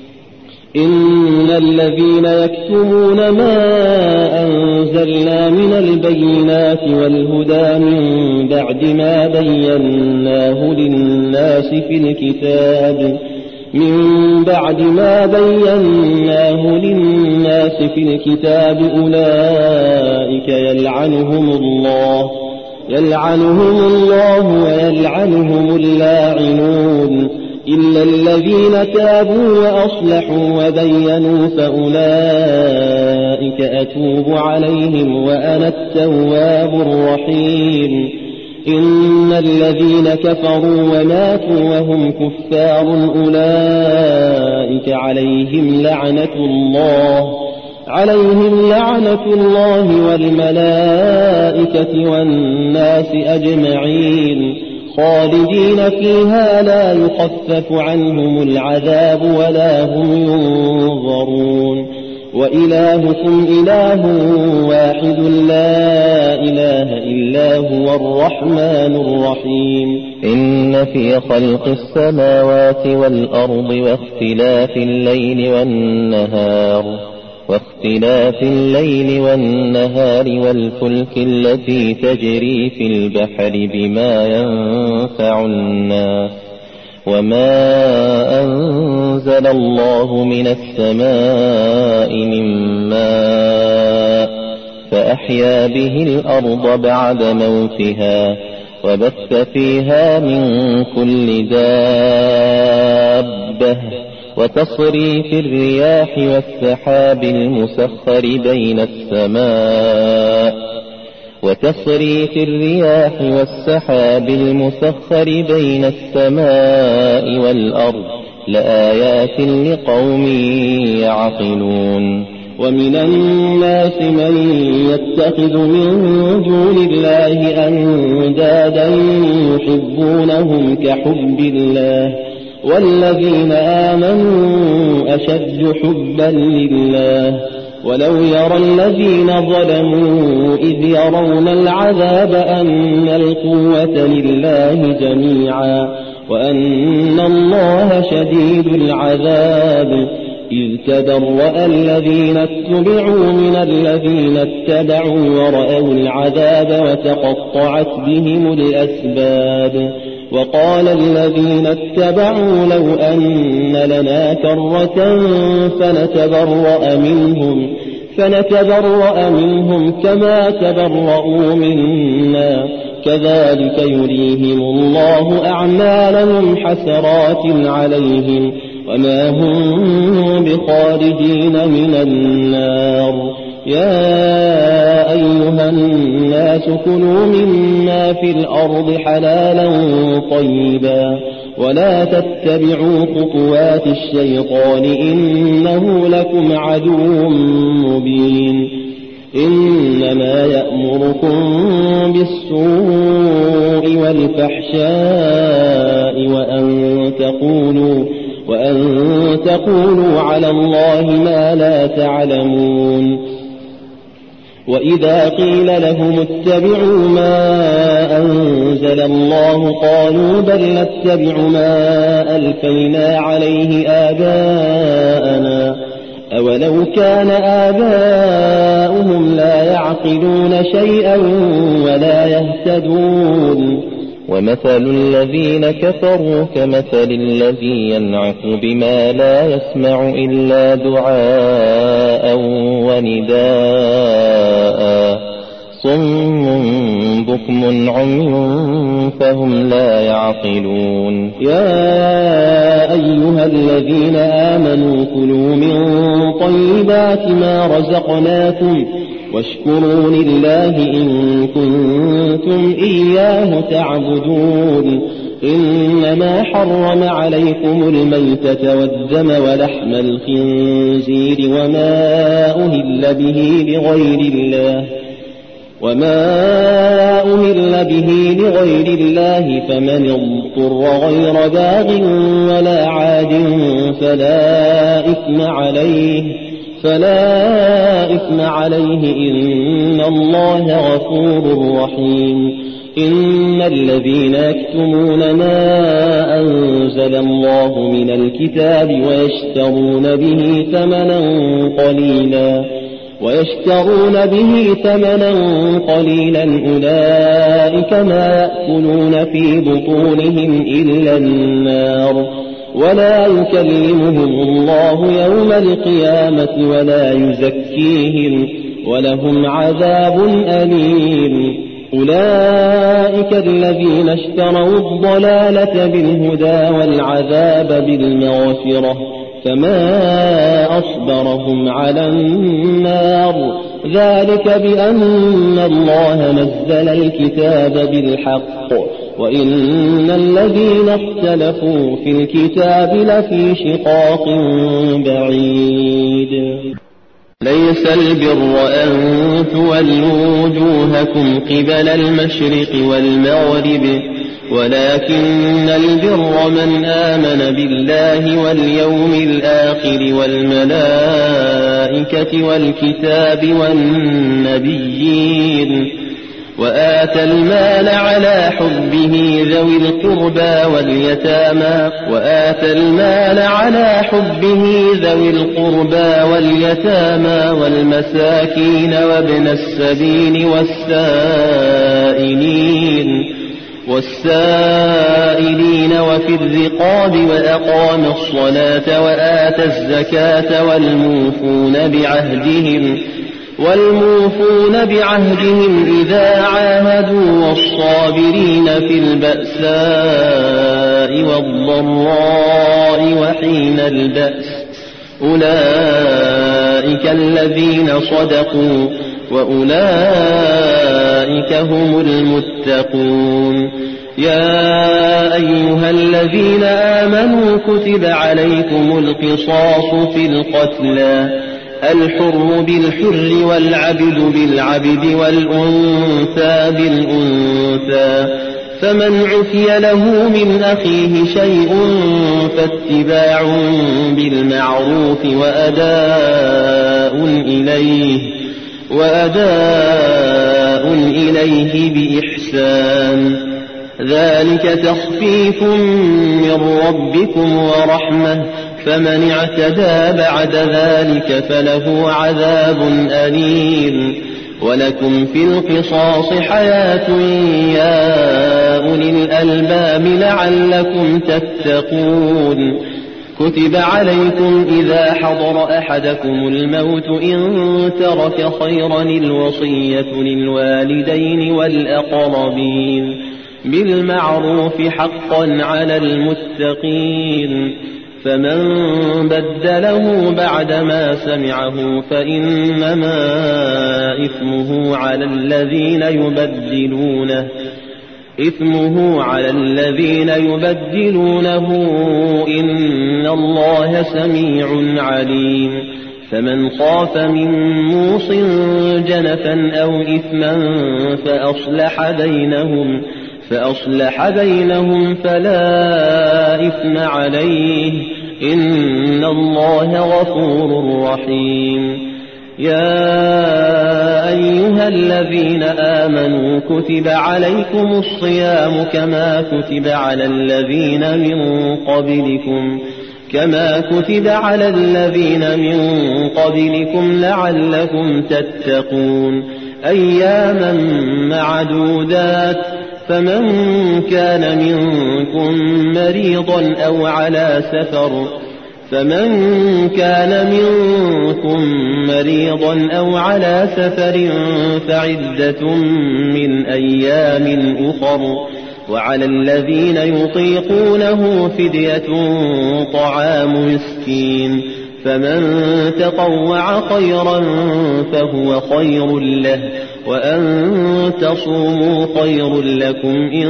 إن الذين يكتمون ما أنزلنا من البينات والهدى من بعد ما بيناه للناس في الكتاب من بعد ما بيناه للناس في الكتاب أولئك يلعنهم الله يلعنهم الله ويلعنهم اللاعنون إلا الذين تابوا وأصلحوا وبينوا فأولئك أتوب عليهم وأنا التواب الرحيم إن الذين كفروا وماتوا وهم كفار أولئك عليهم لعنة الله عليهم لعنة الله والملائكة والناس أجمعين خالدين فيها لا يخفف عنهم العذاب ولا هم ينظرون وإلهكم إله واحد لا إله إلا هو الرحمن الرحيم إن في خلق السماوات والأرض واختلاف الليل والنهار واختلاف الليل والنهار والفلك التي تجري في البحر بما ينفع الناس وما أنزل الله من السماء من ماء فأحيا به الأرض بعد موتها وبث فيها من كل دابة وتصريف الرياح والسحاب المسخر بين السماء وتصريف الرياح والسحاب المسخر بين السماء والأرض لآيات لقوم يعقلون ومن الناس من يتخذ من دون الله أندادا يحبونهم كحب الله والذين آمنوا أشد حبا لله ولو يرى الذين ظلموا إذ يرون العذاب أن القوة لله جميعا وأن الله شديد العذاب إذ تبرأ الذين اتبعوا من الذين اتبعوا ورأوا العذاب وتقطعت بهم الأسباب وقال الذين اتبعوا لو أن لنا كرة فنتبرأ منهم فنتبرأ منهم كما تبرؤوا منا كذلك يريهم الله أعمالهم حسرات عليهم وما هم بخارجين من النار يا أيها الناس كلوا مما في الأرض حلالا طيبا ولا تتبعوا خطوات الشيطان إنه لكم عدو مبين إنما يأمركم بالسوء والفحشاء وأن تقولوا وأن تقولوا على الله ما لا تعلمون وإذا قيل لهم اتبعوا ما أنزل الله قالوا بل نتبع ما ألفينا عليه آباءنا أولو كان آباؤهم لا يعقلون شيئا ولا يهتدون ومثل الذين كفروا كمثل الذي ينعق بما لا يسمع إلا دعاء ونداء بكم عمي فهم لا يعقلون. يا أيها الذين آمنوا كلوا من طيبات ما رزقناكم واشكروا لله إن كنتم إياه تعبدون. إنما حرم عليكم الميتة والدم ولحم الخنزير وما أهل به لغير الله وما أهل به لغير الله فمن اضطر غير باغ ولا عاد فلا إثم عليه فلا إثم عليه إن الله غفور رحيم. إن الذين يكتمون ما أنزل الله من الكتاب ويشترون به ثمنا قليلا ويشترون به ثمنا قليلا أولئك ما يأكلون في بطونهم إلا النار ولا يكلمهم الله يوم القيامة ولا يزكيهم ولهم عذاب أليم. أولئك الذين اشتروا الضلالة بالهدى والعذاب بالمغفرة فما أصبرهم على النار ذلك بأن الله نزل الكتاب بالحق وإن الذين اختلفوا في الكتاب لفي شقاق بعيد. ليس البر أن تولوا وجوهكم قبل المشرق والمغرب ولكن البر من آمن بالله واليوم الآخر والملائكة والكتاب والنبيين وآتى المال على حبه ذوي القربى واليتامى وآتى المال على حبه ذوي القربى واليتامى والمساكين وابن السبيل والسائلين والسائلين وفي الرقاب وأقام الصلاة وآتى الزكاة والموفون بعهدهم والموفون بعهدهم إذا عاهدوا والصابرين في البأساء والضراء وحين البأس أولئك الذين صدقوا وأولئك هم المتقون. يا أيها الذين آمنوا كتب عليكم القصاص في القتلى الحر بالحر والعبد بالعبد والأنثى بالأنثى فمن عفي له من أخيه شيء فاتباع بالمعروف وأداء إليه وأداء إليه بإحسان ذلك تخفيف من ربكم ورحمة فمن اعتدى بعد ذلك فله عذاب أليم. ولكم في القصاص حياة يا أولي الألباب لعلكم تتقون. كتب عليكم إذا حضر أحدكم الموت إن ترك خيرا الوصية للوالدين والأقربين بالمعروف حقا على المتقين فمن بدله بعدما سمعه فإنما إثمه على الذين يبدلونه إثمه على الذين يبدلونه إن الله سميع عليم. فمن خاف من موص جنفا أو إثما فأصلح بينهم فأصلح بينهم فلا إثم عليه إن الله غفور رحيم. يا أيها الذين آمنوا كتب عليكم الصيام كما كتب على الذين من قبلكم كما كتب على الذين من قبلكم لعلكم تتقون أياما معدودات فمن كان منكم مريضا أو على سفر فمن كان منكم مريضا أو على سفر فعدة من أيام أخر وعلى الذين يطيقونه فدية طعام مسكين فمن تطوع خيرا فهو خير له وأن تصوموا خير لكم إن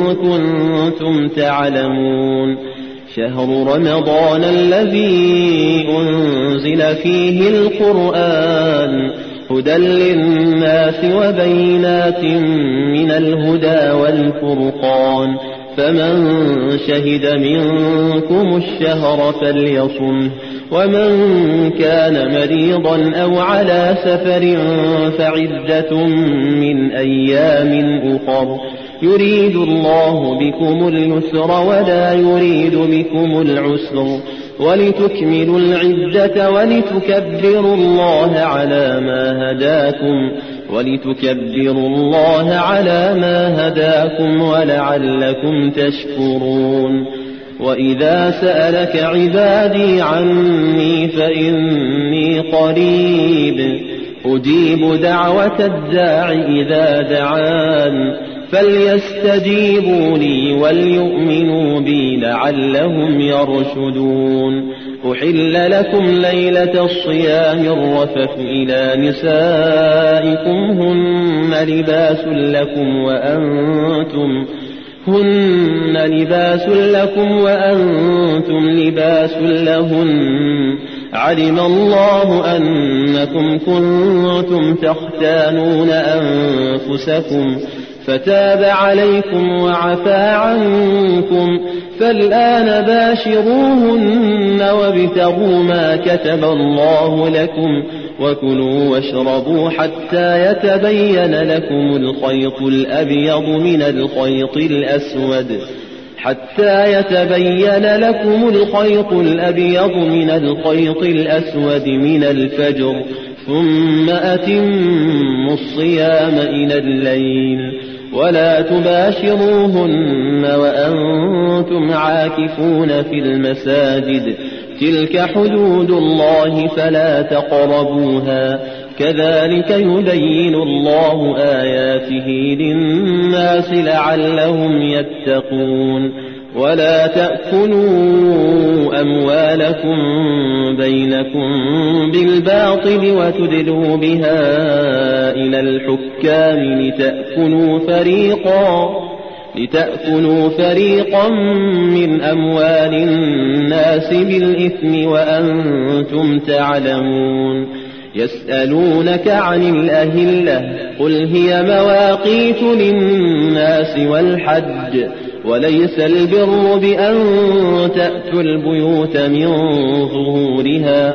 كنتم تعلمون شهر رمضان الذي أنزل فيه القرآن هدى للناس وبينات من الهدى والفرقان فمن شهد منكم الشهر فليصمه ومن كان مريضا أو على سفر فعدة من أيام أخر يريد الله بكم اليسر ولا يريد بكم العسر ولتكملوا العدة ولتكبروا الله على ما هداكم ولتكبروا الله على ما هداكم ولعلكم تشكرون وإذا سألك عبادي عني فإني قريب أجيب دعوة الداع إذا دعان فليستجيبوا لي وليؤمنوا بي لعلهم يرشدون أحل لكم ليلة الصيام الرفث إلى نسائكم هن لباس لكم وأنتم هن لباس لكم وأنتم لباس لهن علم الله أنكم كنتم تختانون أنفسكم فتاب عليكم وعفى عنكم فالآن باشروهن وابتغوا ما كتب الله لكم وكلوا واشربوا حتى يتبين لكم الخيط الأبيض من الخيط الأسود حتى يتبين لكم الخيط الأبيض من الخيط الأسود من الفجر ثم أتموا الصيام إلى الليل ولا تباشروهن وأنتم عاكفون في المساجد تلك حدود الله فلا تقربوها كذلك يبين الله آياته للناس لعلهم يتقون ولا تأكلوا أموالكم بينكم بالباطل وتدلوا بها إلى الحكام لتأكلوا فريقا لتأكلوا فريقا من أموال الناس بالإثم وأنتم تعلمون يسألونك عن الأهلة قل هي مواقيت للناس والحج وليس البر بأن تأتوا البيوت من ظهورها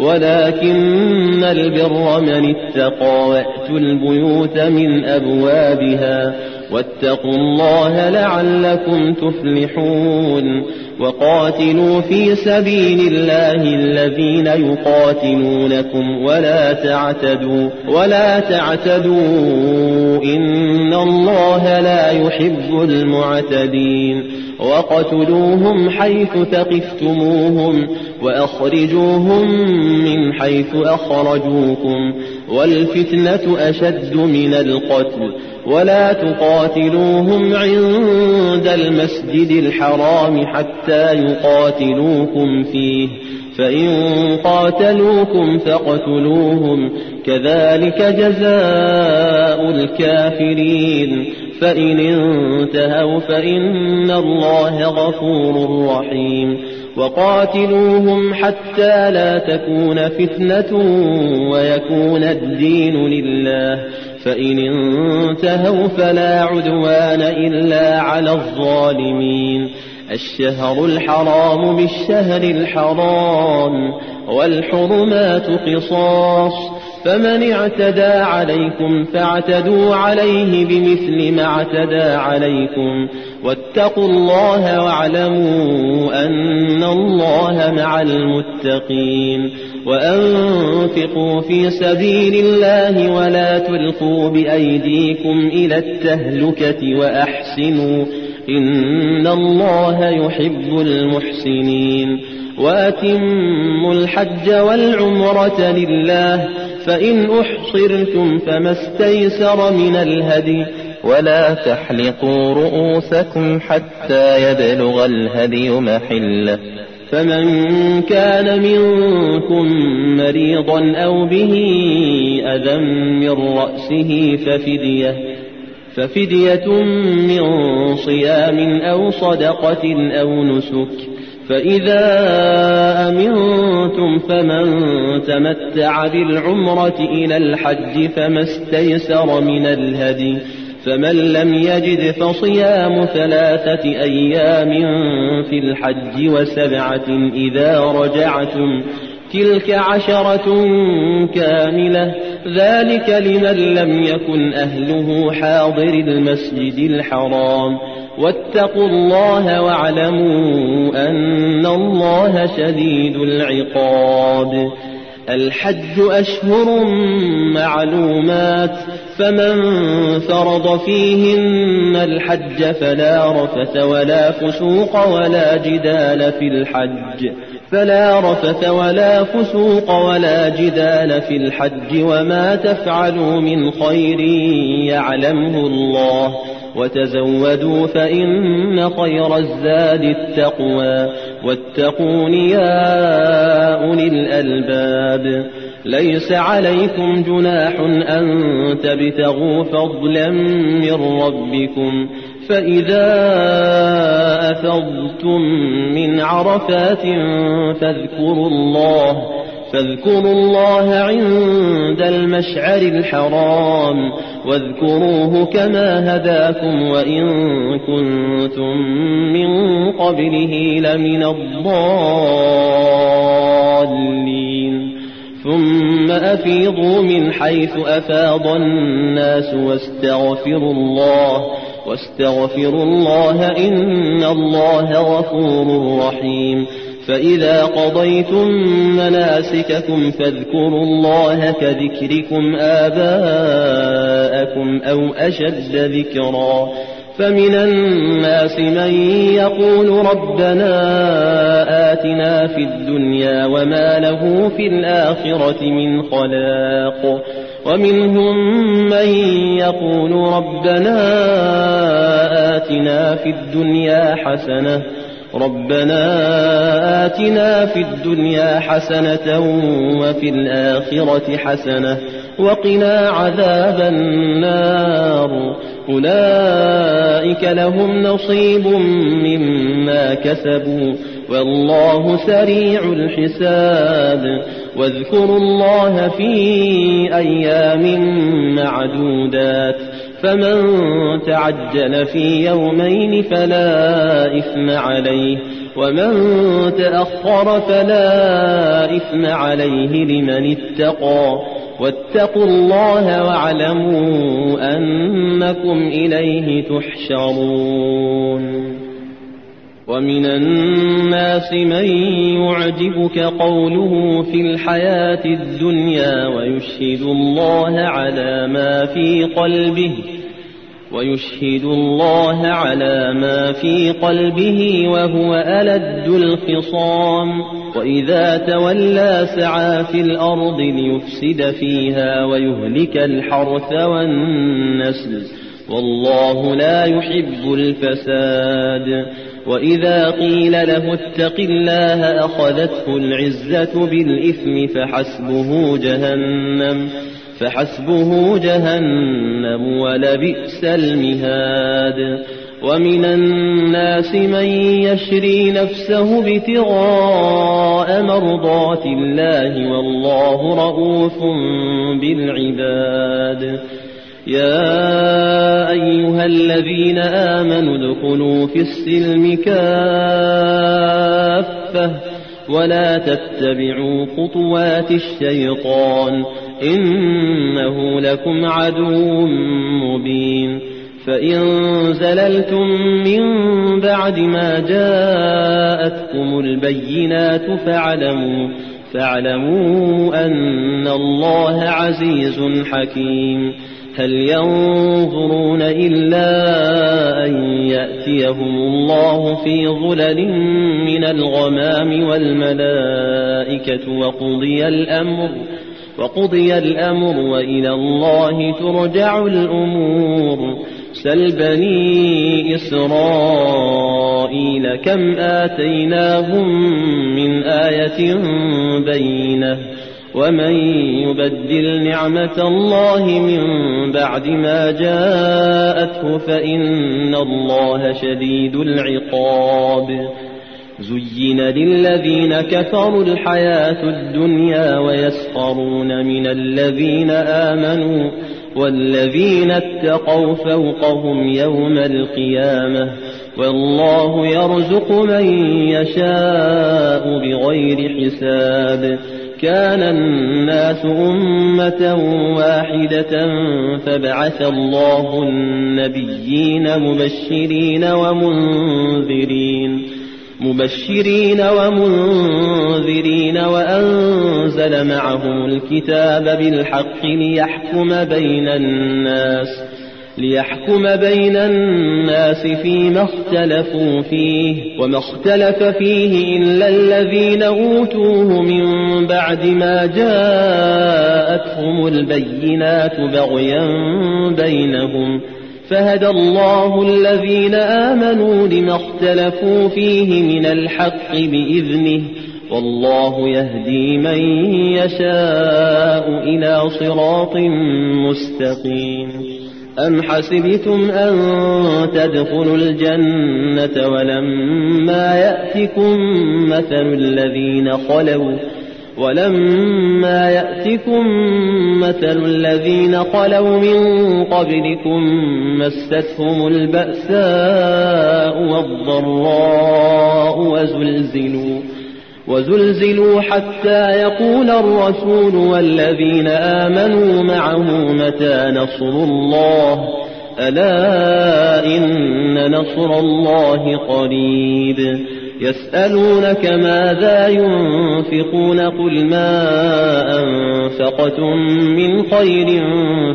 ولكن البر من اتقى وأتوا البيوت من أبوابها واتقوا الله لعلكم تفلحون وقاتلوا في سبيل الله الذين يقاتلونكم ولا تعتدوا ولا تعتدوا إن الله لا يحب المعتدين وقتلوهم حيث ثقفتموهم وأخرجوهم من حيث أخرجوكم والفتنة أشد من القتل ولا تقاتلوهم عند المسجد الحرام حتى يقاتلوكم فيه فإن قاتلوكم فاقتلوهم كذلك جزاء الكافرين فإن انتهوا فإن الله غفور رحيم وقاتلوهم حتى لا تكون فتنة ويكون الدين لله فإن انتهوا فلا عدوان إلا على الظالمين الشهر الحرام بالشهر الحرام والحرمات قصاص فمن اعتدى عليكم فاعتدوا عليه بمثل ما اعتدى عليكم واتقوا الله واعلموا أن الله مع المتقين وأنفقوا في سبيل الله ولا تلقوا بأيديكم إلى التهلكة وأحسنوا إن الله يحب المحسنين وأتموا الحج والعمرة لله، فإن أحصرتم فما استيسر من الهدي، ولا تحلقوا رؤوسكم حتى يبلغ الهدي محله، فمن كان منكم مريضا أو به أذى من رأسه ففدية ففدية من صيام أو صدقة أو نسك، فإذا أمنتم فمن تمتع بالعمرة إلى الحج فما استيسر من الهدي، فمن لم يجد فصيام ثلاثة أيام في الحج وسبعة إذا رجعتم، تلك عشرة كاملة، ذلك لمن لم يكن أهله حاضر المسجد الحرام، واتقوا الله واعلموا أن الله شديد العقاب. الحج أشهر معلومات، فمن فرض فيهن الحج فلا رفث ولا فسوق ولا جدال في الحج فلا رفث ولا فسوق ولا جدال في الحج، وما تفعلوا من خير يعلمه الله، وتزودوا فإن خير الزاد التقوى، واتقون يا أولي الألباب. ليس عليكم جناح أن تبتغوا فضلا من ربكم، فإذا أفضتم من عرفات فاذكروا الله فاذكروا الله عند المشعر الحرام، واذكروه كما هداكم وإن كنتم من قبله لمن الضالين. ثم أفيضوا من حيث أفاض الناس واستغفروا الله واستغفروا الله إن الله غفور رحيم. فإذا قضيتم مناسككم فاذكروا الله كذكركم آباءكم أو أشد ذكرا. فمن الناس من يقول ربنا آتنا في الدنيا وما له في الآخرة من خلاق، ومنهم من يقول ربنا آتنا في الدنيا حسنة ربنا آتنا في الدنيا حسنة وفي الآخرة حسنة وقنا عذاب النار. أولئك لهم نصيب مما كسبوا والله سريع الحساب. واذكروا الله في أيام معدودات، فمن تعجل في يومين فلا إثم عليه، ومن تأخر فلا إثم عليه لمن اتقى. واتقوا الله واعلموا أنكم إليه تحشرون. ومن الناس من يعجبك قوله في الحياة الدنيا ويشهد الله على ما في قلبه ويشهد الله على ما في قلبه وهو ألد الخصام. وإذا تولى سعى في الأرض ليفسد فيها ويهلك الحرث والنسل والله لا يحب الفساد. وإذا قيل له اتق الله أخذته العزة بالإثم فحسبه جهنم فحسبه جهنم ولبئس المهاد. ومن الناس من يشري نفسه ابتغاء مرضات الله والله رؤوف بالعباد. يا أيها الذين آمنوا ادخلوا في السلم كافة ولا تتبعوا خطوات الشيطان إنه لكم عدو مبين. فإن زللتم من بعد ما جاءتكم البينات فاعلموا فاعلموا أن الله عزيز حكيم. هل ينظرون إلا أن يأتيهم الله في ظلل من الغمام والملائكة وقضي الأمر وقضي الأمر وإلى الله ترجع الأمور سل بني إسرائيل كم آتيناهم من آية بينة ومن يبدل نعمة الله من بعد ما جاءته فإن الله شديد العقاب زين للذين كفروا الحياة الدنيا ويسخرون من الذين آمنوا والذين اتقوا فوقهم يوم القيامة والله يرزق من يشاء بغير حساب كان الناس أمة واحدة فبعث الله النبيين مبشرين ومنذرين مبشرين ومنذرين وأنزل معهم الكتاب بالحق ليحكم بين الناس ليحكم بين الناس فيما اختلفوا فيه وما اختلف فيه إلا الذين أوتوه من بعد ما جاءتهم البينات بغيا بينهم فهدى الله الذين آمنوا لما اختلفوا فيه من الحق بإذنه والله يهدي من يشاء إلى صراط مستقيم أم حسبتم أن تدخلوا الجنة ولما يأتكم مثل الذين خلوا ولما يأتكم مثل الذين خلوا من قبلكم مستهم البأساء والضراء وزلزلوا وزلزلوا حتى يقول الرسول والذين آمنوا معه متى نصر الله ألا إن نصر الله قريب يسألونك ماذا ينفقون قل ما أنفقتم من خير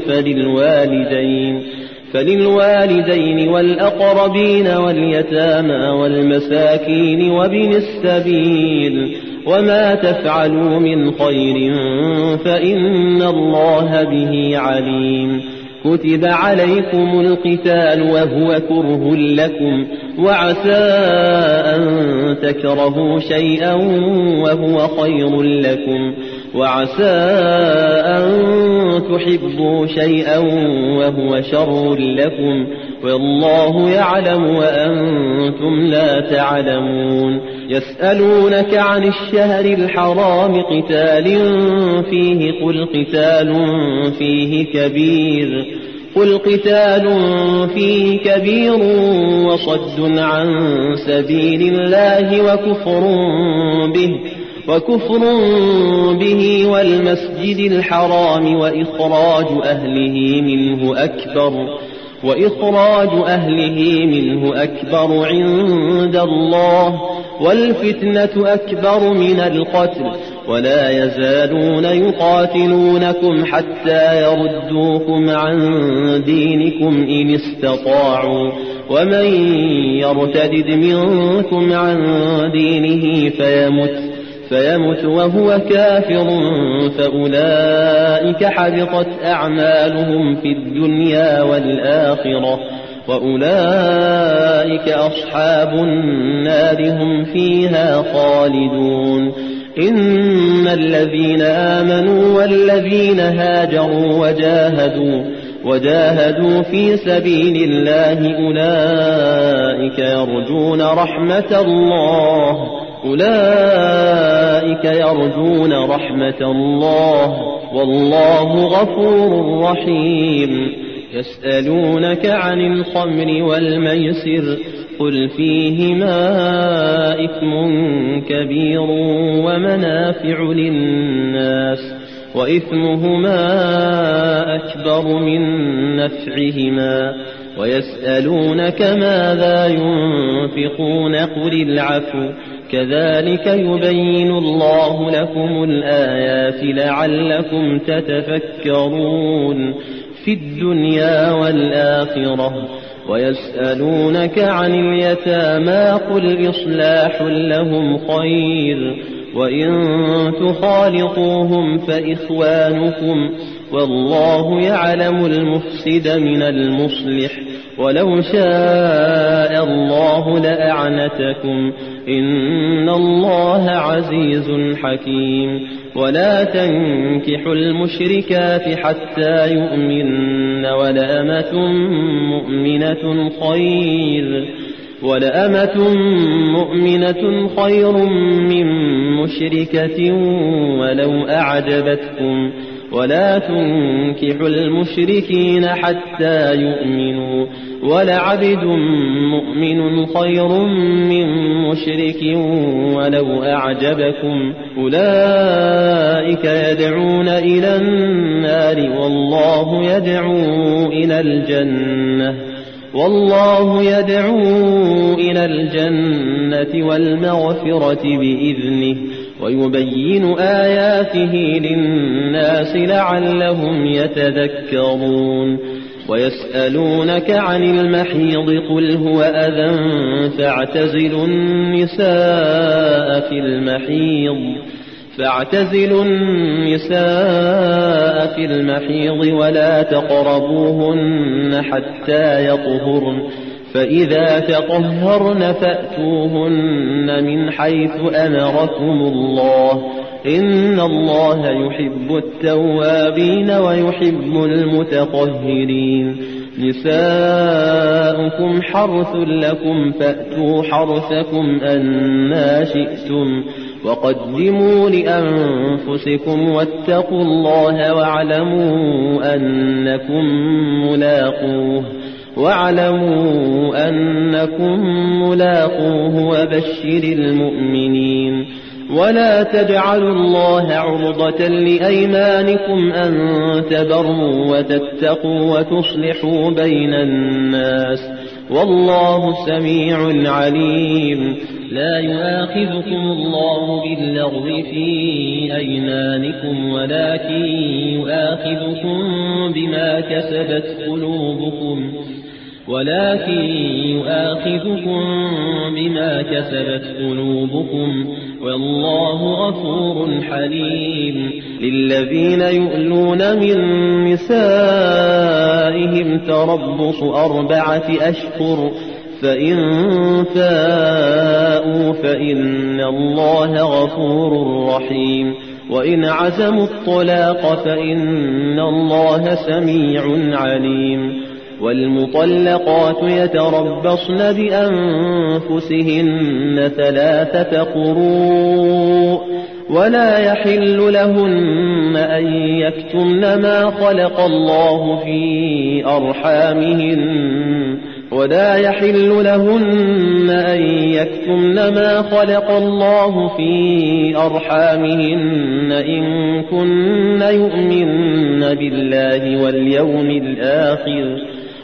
فللوالدين فللوالدين والأقربين واليتامى والمساكين وابن السبيل وما تفعلوا من خير فإن الله به عليم كتب عليكم القتال وهو كره لكم وعسى أن تكرهوا شيئا وهو خير لكم وعسى أن تحبوا شيئا وهو شر لكم والله يعلم وأنتم لا تعلمون يسألونك عن الشهر الحرام قتال فيه قل قتال فيه كبير قل قتال فيه كبير وصد عن سبيل الله وكفر به وكفر به والمسجد الحرام وإخراج أهله منه أكبر وإخراج أهله منه أكبر عند الله والفتنة أكبر من القتل ولا يزالون يقاتلونكم حتى يردوكم عن دينكم إن استطاعوا ومن يرتد منكم عن دينه فيمت فيمت وهو كافر فأولئك حبطت أعمالهم في الدنيا والآخرة وأولئك أصحاب النار هم فيها خالدون إن الذين آمنوا والذين هاجروا وجاهدوا وجاهدوا في سبيل الله أولئك يرجون رحمة الله أولئك يرجون رحمة الله والله غفور رحيم يسألونك عن الخمر والميسر قل فيهما إثم كبير ومنافع للناس وإثمهما أكبر من نفعهما ويسألونك ماذا ينفقون قل العفو كذلك يبين الله لكم الآيات لعلكم تتفكرون في الدنيا والآخرة. ويسألونك عن اليتامى قل إصلاح لهم خير وإن تخالطوهم فإخوانكم والله يعلم المفسد من المصلح ولو شاء الله لأعنتكم إن الله عزيز حكيم. ولا تنكحوا المشركات حتى يؤمن ولأمة مؤمنة خير ولأمة مؤمنة خير من مشركة ولو أعجبتكم. ولا تنكحوا المشركين حتى يؤمنوا ولعبد مؤمن خير من مشرك ولو أعجبكم. أولئك يدعون إلى النار والله يدعو إلى الجنة والله يدعو إلى الجنة والمغفرة بإذنه ويبين آياته للناس لعلهم يتذكرون. ويسألونك عن المحيض قل هو أذى فاعتزلوا النساء في المحيض فاعتزلوا النساء في المحيض ولا تقربوهن حتى يطهرن فإذا تطهرن فأتوهن من حيث أمركم الله إن الله يحب التوابين ويحب المتطهرين. نساؤكم حرث لكم فأتوا حرثكم أنى شئتم وقدموا لأنفسكم واتقوا الله واعلموا أنكم ملاقوه واعلموا أنكم ملاقوه وبشر المؤمنين. ولا تجعلوا الله عرضة لأيمانكم أن تبروا وتتقوا وتصلحوا بين الناس والله سميع عليم. لا يؤاخذكم الله باللغو في أيمانكم ولكن يؤاخذكم بما كسبت قلوبكم ولكن يؤاخذكم بما كسبت قلوبكم والله غفور حليم. للذين يؤلون من نسائهم تربص أربعة أشهر فإن فاءوا فإن الله غفور رحيم. وإن عزموا الطلاق فإن الله سميع عليم. والمطلقات يتربصن بأنفسهن ثلاثة قروء ولا يحل لهن أن يكتمن ما خلق الله في أرحامهن ولا يحل لهن أن يكتمن ما خلق الله في أرحامهن إن كن يؤمن بالله واليوم الآخر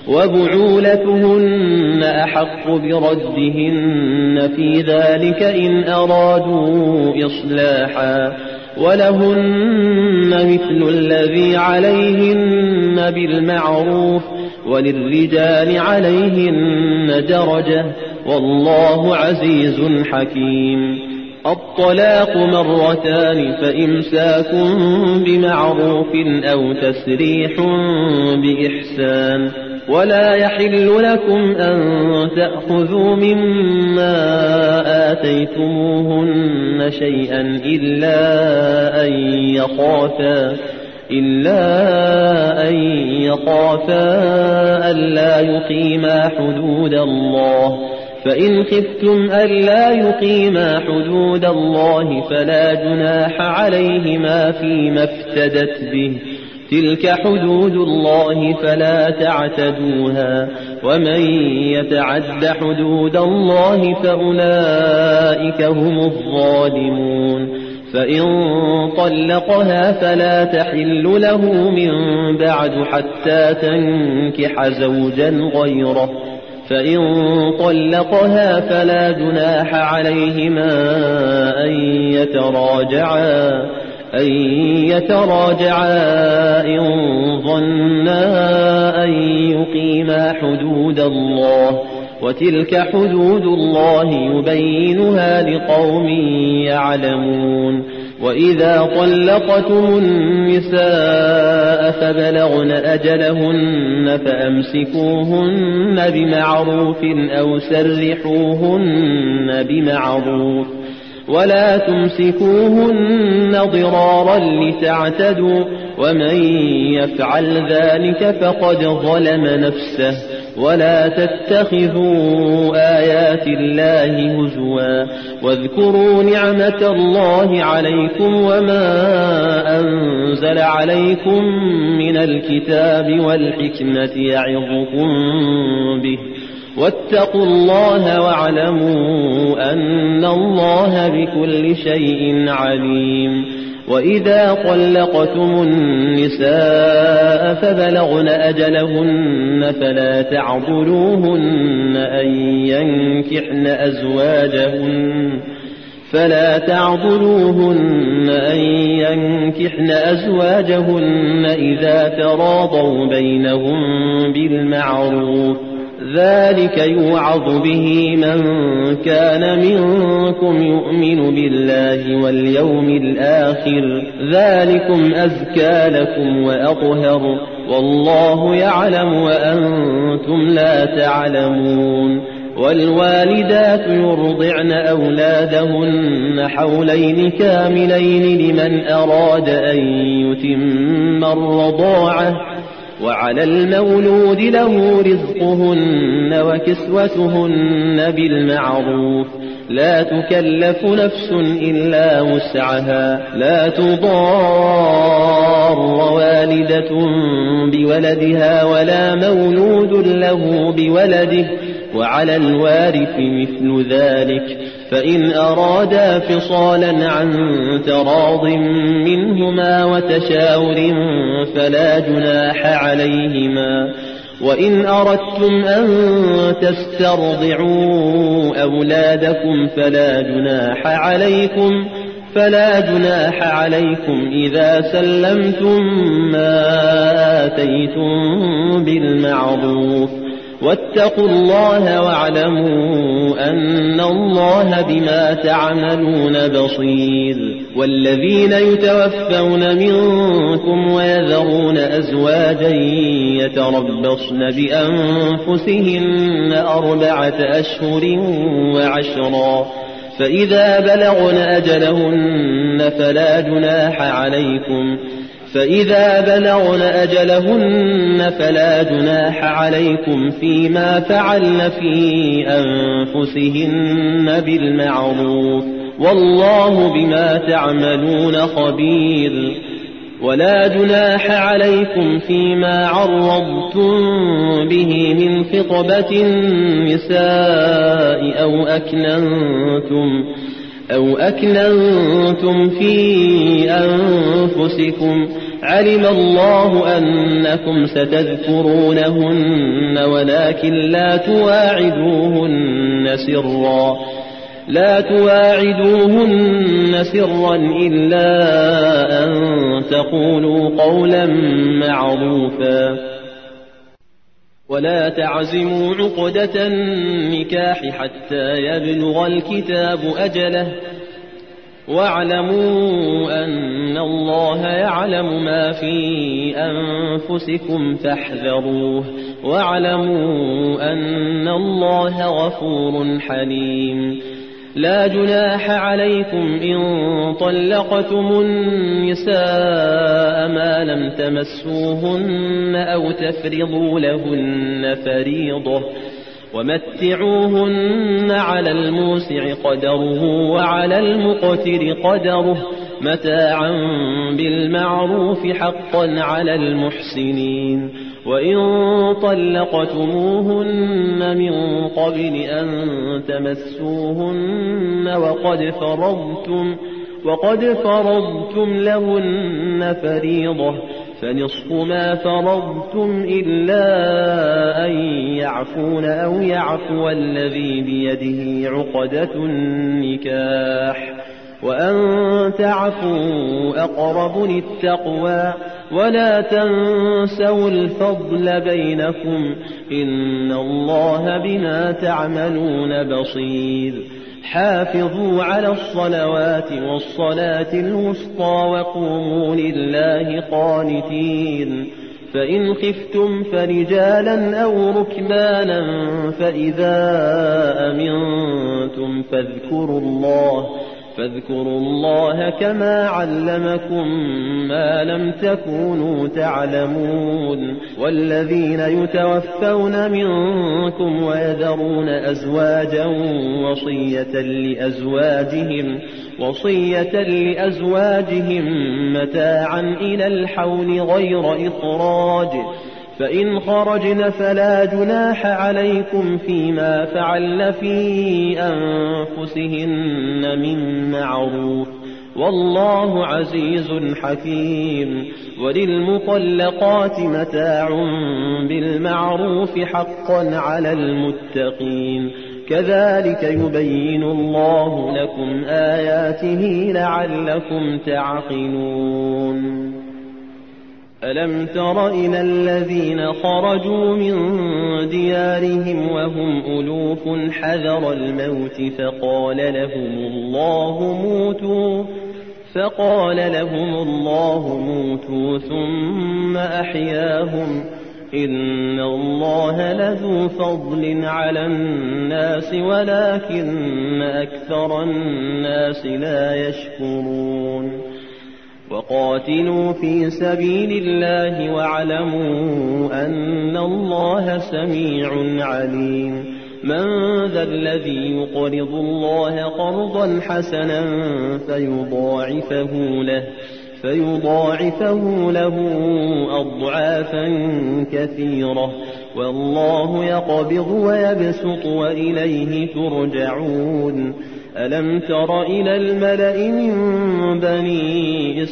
وبعولتهن أحق بردهن في ذلك إن أرادوا إصلاحا ولهن مثل الذي عليهن بالمعروف وللرجال عليهن درجة والله عزيز حكيم. الطلاق مرتان فإمساك بمعروف أو تسريح بإحسان ولا يحل لكم أن تأخذوا مما آتيتموهن شيئا إلا أن يخافا إلا أن يخافا ألا يقيما حدود الله فإن خفتم ألا يقيما حدود الله فلا جناح عليهما فيما افتدت به تلك حدود الله فلا تعتدوها ومن يتعد حدود الله فأولئك هم الظالمون. فإن طلقها فلا تحل له من بعد حتى تنكح زوجا غيره فإن طلقها فلا جناح عليهما أن يتراجعا أن يتراجعا إن ظنا أن يقيما حدود الله، وتلك حدود الله يبينها لقوم يعلمون. وإذا طلقتم النساء فبلغن أجلهن فأمسكوهن بمعروف أو سرحوهن بمعروف، ولا تمسكوهن ضرارا لتعتدوا، ومن يفعل ذلك فقد ظلم نفسه. ولا تتخذوا آيات الله هزوا، واذكروا نعمة الله عليكم وما أنزل عليكم من الكتاب والحكمة يعظكم به، واتقوا الله واعلموا أن الله بكل شيء عليم. وإذا طلقتم النساء فبلغن أجلهن فلا تعضلوهن أن ينكحن أزواجهن فلا تعضلوهن أن ينكحن أزواجهن إذا تراضوا بينهم بالمعروف، ذلك يوعظ به من كان منكم يؤمن بالله واليوم الآخر، ذلكم أزكى لكم وأطهر، والله يعلم وأنتم لا تعلمون. والوالدات يرضعن أولادهن حولين كاملين لمن أراد أن يتم الرضاعة، وعلى المولود له رزقهن وكسوتهن بالمعروف، لا تكلف نفس إلا وسعها، لا تضار والدة بولدها ولا مولود له بولده، وعلى الوارث مثل ذلك، فإن أرادا فصالا عن تراض منهما وتشاور فلا جناح عليهما. وإن أردتم أن تسترضعوا أولادكم فلا جناح عليكم فلا جناح عليكم إذا سلمتم ما آتيتم بالمعروف، واتقوا الله واعلموا أن الله بما تعملون بصير. والذين يتوفون منكم ويذرون أزواجا يتربصن بأنفسهن أربعة أشهر وعشرا، فإذا بلغن أجلهن فلا جناح عليكم فإذا بلغن أجلهن فلا جناح عليكم فيما فعلن في أنفسهن بالمعروف، والله بما تعملون خبير. ولا جناح عليكم فيما عرضتم به من خطبة النساء أو أكننتم أو أكننتم في أنفسكم، علم الله أنكم ستذكرونهن ولكن لا تواعدوهن سرا لا تواعدوهن سرا إلا أن تقولوا قولا معروفا. ولا تعزموا عقدة النكاح حتى يبلغ الكتاب أجله، واعلموا أن الله يعلم ما في أنفسكم فاحذروه، واعلموا أن الله غفور حليم. لا جناح عليكم إن طلقتم النساء ما لم تمسوهن أو تفرضوا لهن فريضة، ومتعوهن على الموسع قدره وعلى المقتر قدره متاعا بالمعروف حقا على المحسنين. وإن طلقتموهن من قبل أن تمسوهن وقد فرضتم وقد فرضتم لهن فريضة فنصف ما فرضتم إلا أن يعفون أو يعفو الذي بيده عقدة النكاح، وأن تعفوا أقرب للتقوى ولا تنسوا الفضل بينكم إن الله بما تعملون بصير حافظوا على الصلوات والصلاة الوسطى وقوموا لله قانتين فإن خفتم فرجالا أو ركبانا فإذا أمنتم فاذكروا الله فاذكروا الله كما علمكم ما لم تكونوا تعلمون والذين يتوفون منكم ويذرون أزواجا وصية لأزواجهم وصية لأزواجهم متاعا إلى الحول غير إخراج فإن خرجن فلا جناح عليكم فيما فعلن في أنفسهن من معروف والله عزيز حكيم وللمطلقات متاع بالمعروف حقا على المتقين كذلك يبين الله لكم آياته لعلكم تعقلون ألم تر إلى الذين خرجوا من ديارهم وهم ألوف حذر الموت فقال لهم الله موتوا فقال لهم الله موتوا ثم أحياهم إن الله لذو فضل على الناس ولكن أكثر الناس لا يشكرون وقاتلوا في سبيل الله واعلموا أن الله سميع عليم من ذا الذي يقرض الله قرضا حسنا فيضاعفه له فيضاعفه له أضعافا كثيرة والله يقبض ويبسط وإليه ترجعون ألم تر إلى الملأ من بني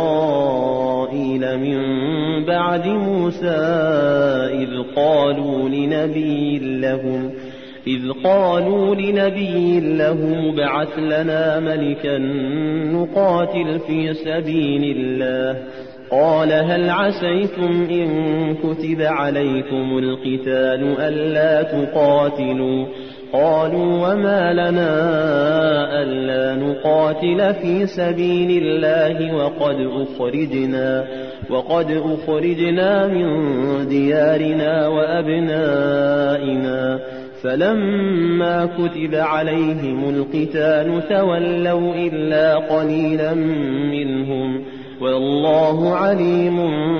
إسرائيل من بعد موسى إذ قالوا لنبي لهم إذ قالوا لنبي له ابعث لنا ملكا نقاتل في سبيل الله قال هل عسيتم إن كتب عليكم القتال ألا تقاتلوا قالوا وما لنا ألا نقاتل في سبيل الله وقد أخرجنا وقد أخرجنا من ديارنا وأبنائنا فلما كتب عليهم القتال تولوا إلا قليلا منهم والله عليم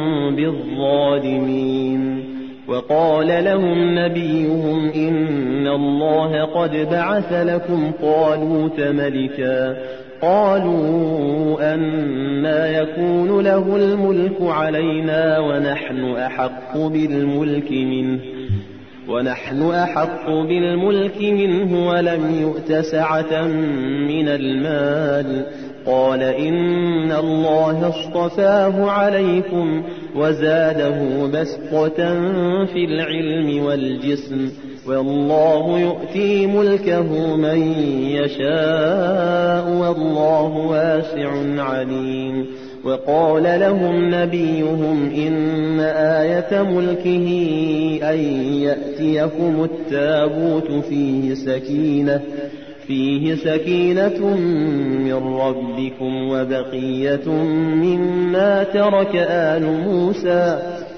بالظالمين وقال لهم نبيهم إن الله قد بعث لكم طالوت ملكا قالوا أنى يكون له الملك علينا ونحن أحق بالملك منه ونحن أحق بالملك منه ولم يؤت سعة من المال قال إن الله اصطفاه عليكم وزاده بسطة في العلم والجسم والله يؤتي ملكه من يشاء والله واسع عليم وقال لهم نبيهم إن آية ملكه أن يأتيكم التابوت فيه سكينة فيه سكينة من ربكم وبقية مما ترك آل موسى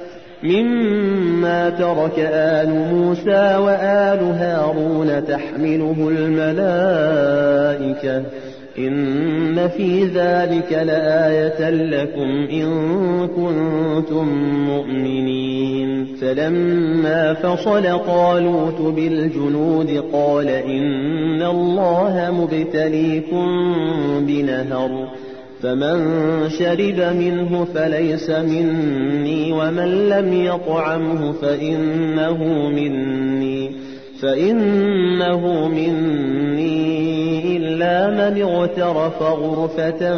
مما ترك آل موسى وآل هارون تحمله الملائكة إن في ذلك لآية لكم إن كنتم مؤمنين فلما فصل طالوت بالجنود قال إن الله مبتليكم بنهر فمن شرب منه فليس مني ومن لم يطعمه فإنه مني فإنه مني إلا من اغترف غرفة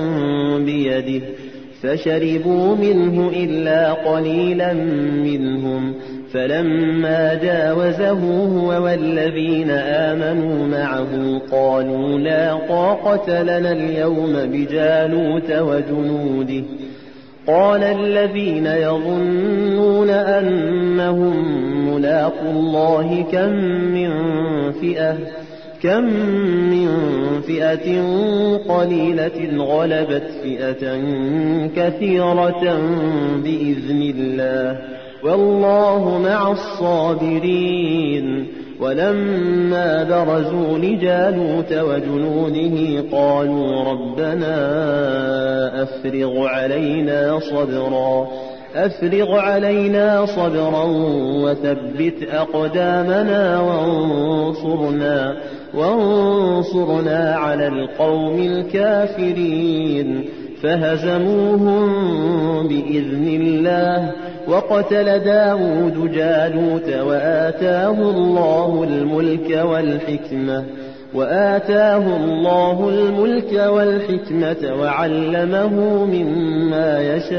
بيده فشربوا منه إلا قليلا منهم فلما جاوزه هو والذين آمنوا معه قالوا لا طاقة لنا اليوم بجالوت وجنوده قال الذين يظنون أنهم ملاقو الله كم من فئة كم من فئة قليلة غلبت فئة كثيرة بإذن الله والله مع الصابرين. ولما برزوا لجالوت وجنوده قالوا ربنا أفرغ علينا صبرا أفرغ علينا صبرا وثبت أقدامنا وانصرنا وانصرنا على القوم الكافرين. فهزموهم بإذن الله وقتل داود جالوت وآتاه الله الملك والحكمة وآتاه الله الملك والحكمة وعلمه مما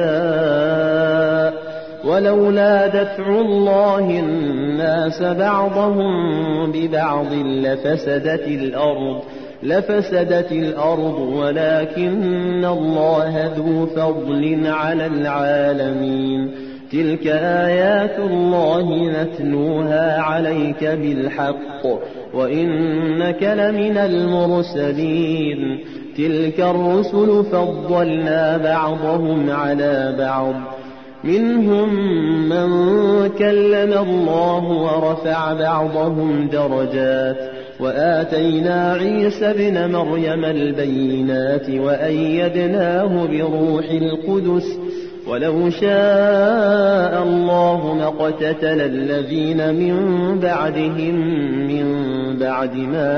يشاء ولولا دفع الله الناس بعضهم ببعض لفسدت الأرض لفسدت الأرض ولكن الله ذو فضل على العالمين. تلك آيات الله نتلوها عليك بالحق وإنك لمن المرسلين. تلك الرسل فضلنا بعضهم على بعض منهم من كلم الله ورفع بعضهم درجات وآتينا عيسى ابن مريم البينات وأيدناه بروح القدس ولو شاء الله ما اقتتل الذين من بعدهم من بعد ما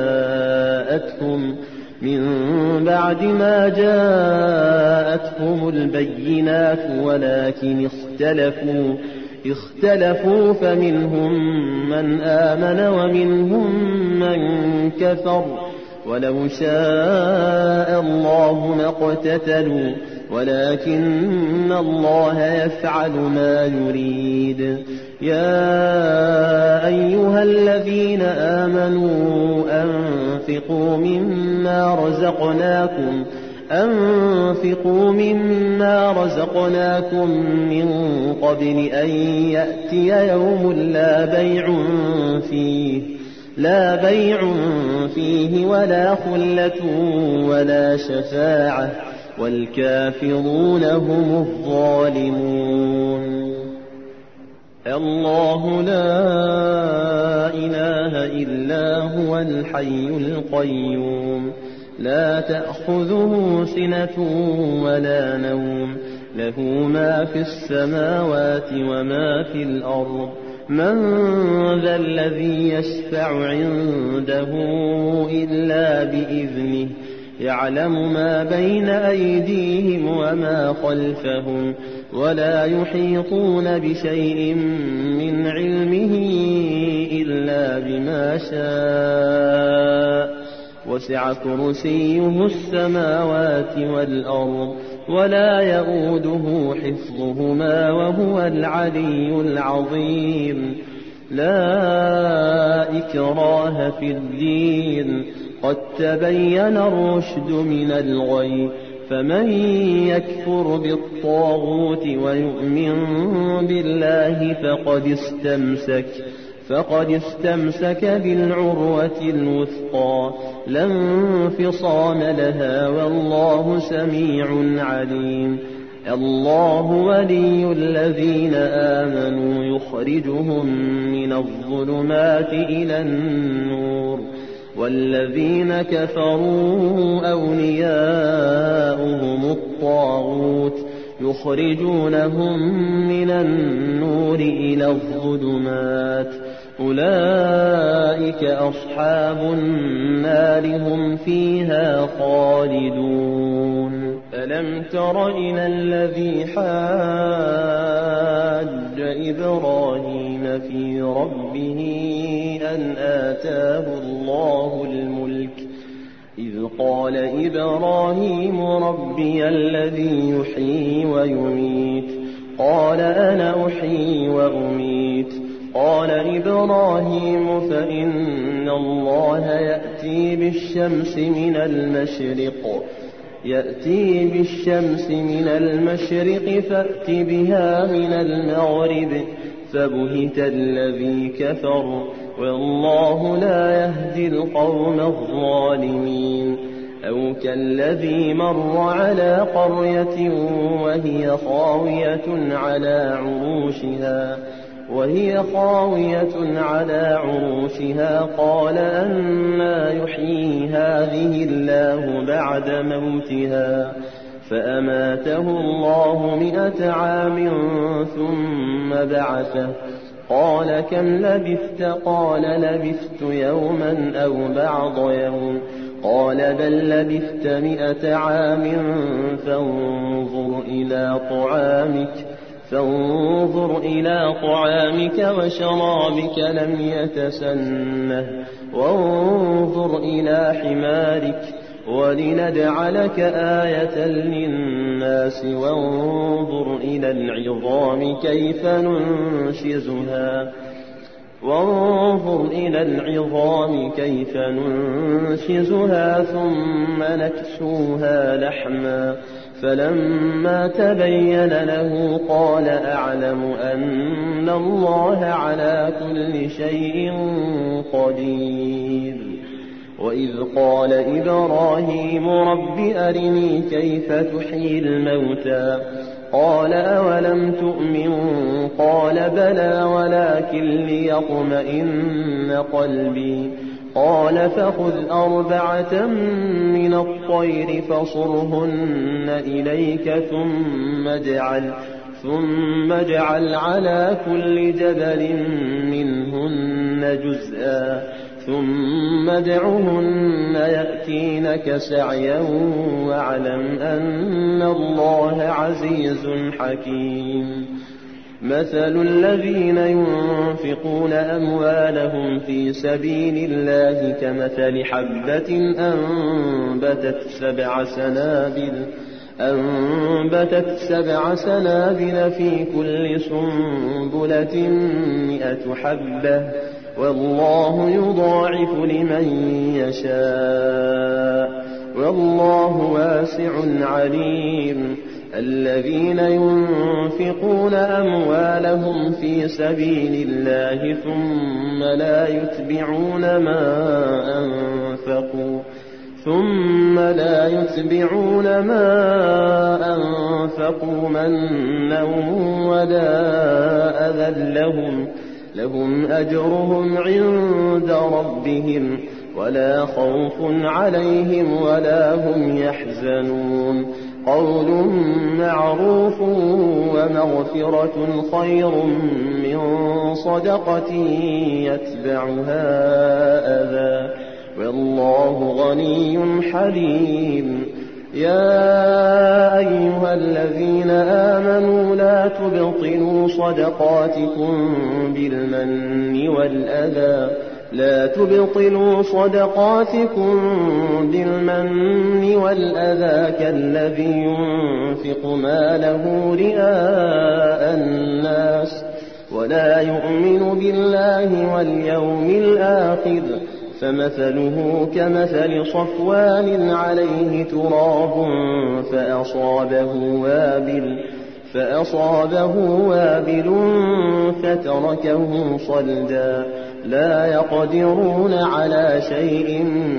جاءتهم من بعد ما جاءتهم البينات ولكن اختلفوا اختلفوا فمنهم من آمن ومنهم من كفر ولو شاء الله ما اقتتلوا ولكن الله يفعل ما يريد. يا أيها الذين آمنوا أنفقوا مما رزقناكم أنفقوا مما رزقناكم من قبل أن يأتي يوم لا بيع فيه لا بيع فيه ولا خلة ولا شفاعة والكافرون هم الظالمون. الله لا إله إلا هو الحي القيوم لا تأخذه سنة ولا نوم له ما في السماوات وما في الأرض من ذا الذي يشفع عنده إلا بإذنه يعلم ما بين أيديهم وما خلفهم ولا يحيطون بشيء من علمه إلا بما شاء وسع كرسيه السماوات والأرض ولا يؤوده حفظهما وهو العلي العظيم. لا إكراه في الدين قد تبين الرشد من الغي فمن يكفر بالطاغوت ويؤمن بالله فقد استمسك فقد استمسك بالعروة الوثقى لا انفصام لها والله سميع عليم. الله ولي الذين آمنوا يخرجهم من الظلمات إلى النور والذين كفروا أولياؤهم الطاغوت يخرجونهم من النور إلى الظلمات أولئك أصحاب النار هم فيها خالدون. ألم تر إلى الذي حاج إبراهيم في ربه أن آتاه الله الملك إذ قال إبراهيم ربي الذي يحيي ويميت قال أنا أحيي وأميت. قال إبراهيم فإن الله يأتي بالشمس من المشرق يأتي بالشمس من المشرق فأت بها من المغرب فبهت الذي كفر والله لا يهدي القوم الظالمين. أو كالذي مر على قرية وهي خاوية على عروشها وهي خاوية على عروشها قال أنى يحيي هذه الله بعد موتها فأماته الله مئة عام ثم بعثه. قال كم لبثت؟ قال لبثت يوما أو بعض يوم. قال بل لبثت مئة عام فانظر إلى طعامك فانظر إلى طعامك وشرابك لم يتسنه وانظر إلى حمارك ولنجعلك آية للناس وانظر إلى العظام كيف ننشزها وانظر إلى العظام كيف ننشزها ثم نكسوها لحما. فلما تبين له قال أعلم أن الله على كل شيء قدير. وإذ قال إبراهيم رب أرني كيف تحيي الموتى قال أولم تؤمن قال بلى ولكن ليطمئن قلبي. قال فخذ أربعة من الطير فصرهن إليك ثم اجعل ثم اجعل على كل جبل منهن جزءا ثم ادعهن يأتينك سعيا واعلم أن الله عزيز حكيم. مثل الذين ينفقون أموالهم في سبيل الله كمثل حبة أنبتت سبع سنابل أنبتت سبع سنابل في كل سنبلة مئة حبة والله يضاعف لمن يشاء والله واسع عليم. الذين ينفقون أموالهم في سبيل الله ثم لا يتبعون ما أنفقوا ثم لا يتبعون ما أنفقوا منا ولا أذى لهم لهم أجرهم عند ربهم ولا خوف عليهم ولا هم يحزنون. قول معروف ومغفرة خير من صدقة يتبعها أذى والله غني حليم. يا أيها الذين آمنوا لا تبطلوا صدقاتكم بالمن والأذى لا تبطلوا صدقاتكم بالمن والأذى كالذي ينفق ماله رئاء الناس ولا يؤمن بالله واليوم الآخر فمثله كمثل صفوان عليه تراب فأصابه وابل فأصابه وابل فتركه صلدا لا يقدرون على شيء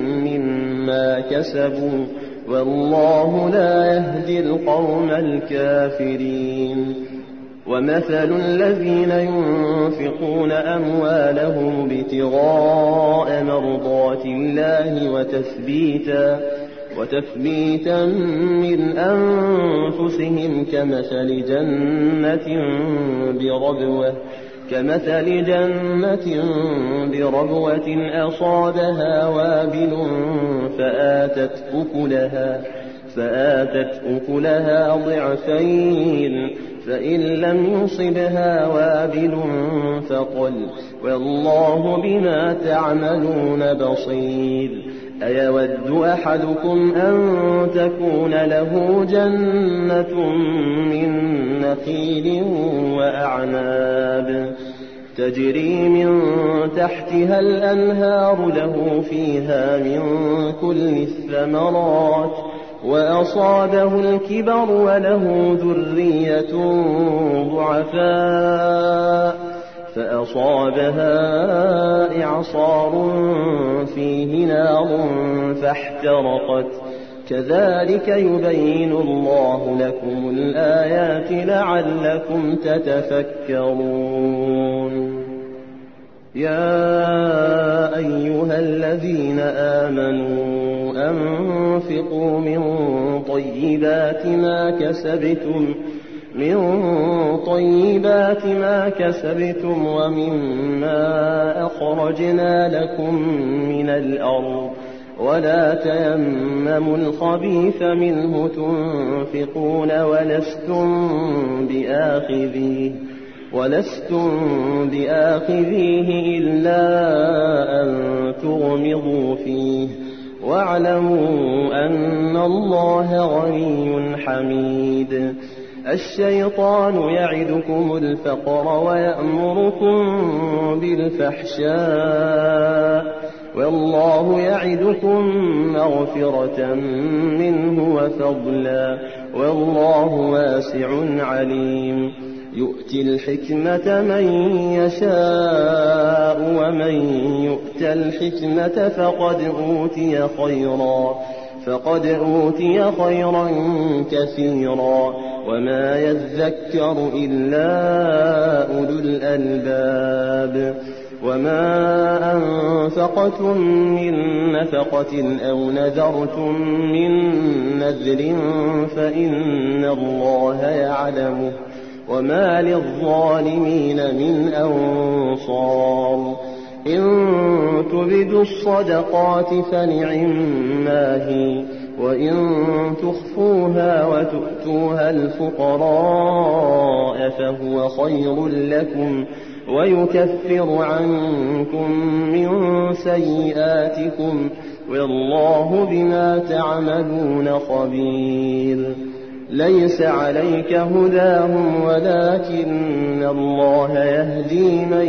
مما كسبوا والله لا يهدي القوم الكافرين. ومثل الذين ينفقون أموالهم ابتغاء مرضات الله وتثبيتا وتثبيتا من أنفسهم كمثل جنة بربوة كمثل جنة بربوة أصابها وابل فآتت أكلها فآتت أكلها ضعفين فإن لم يصبها وابل فطل والله بما تعملون بصير. أيود أحدكم أن تكون له جنة من نخيل وأعناب تجري من تحتها الأنهار له فيها من كل الثمرات وأصابه الكبر وله ذرية ضعفاء فأصابها إعصار فيه نار فاحترقت كذلك يبين الله لكم الآيات لعلكم تتفكرون. يا أيها الذين آمنوا أنفقوا من طيبات ما كسبتم من طيبات ما كسبتم ومما أخرجنا لكم من الأرض ولا تيمموا الخبيث منه تنفقون ولستم بآخذيه ولستم بآخذيه إلا أن تغمضوا فيه واعلموا أن الله غني حميد. الشيطان يعدكم الفقر ويأمركم بالفحشاء والله يعدكم مغفرة منه وفضلا والله واسع عليم. يؤتي الحكمة من يشاء ومن يؤت الحكمة فقد أوتي خيرا فقد أوتي خيرا كثيرا وما يذكر إلا أولو الألباب. وما أنفقتم من نفقة أو نذرتم من نذر فإن الله يعلمه وما للظالمين من أنصار. إن تبدوا الصدقات فنعما هي وإن تخفوها وتؤتوها الفقراء فهو خير لكم ويكفر عنكم من سيئاتكم والله بما تعملون خبير. ليس عليك هداهم ولكن الله يهدي من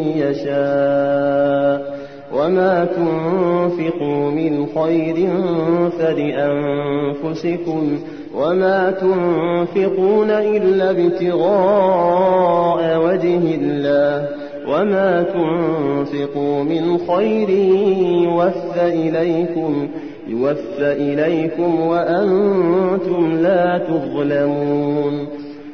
يشاء وما تنفقوا من خير فلأنفسكم وما تنفقون إلا ابتغاء وجه الله وما تنفقوا من خير يوفى إليكم يوفى إليكم وأنتم لا تظلمون.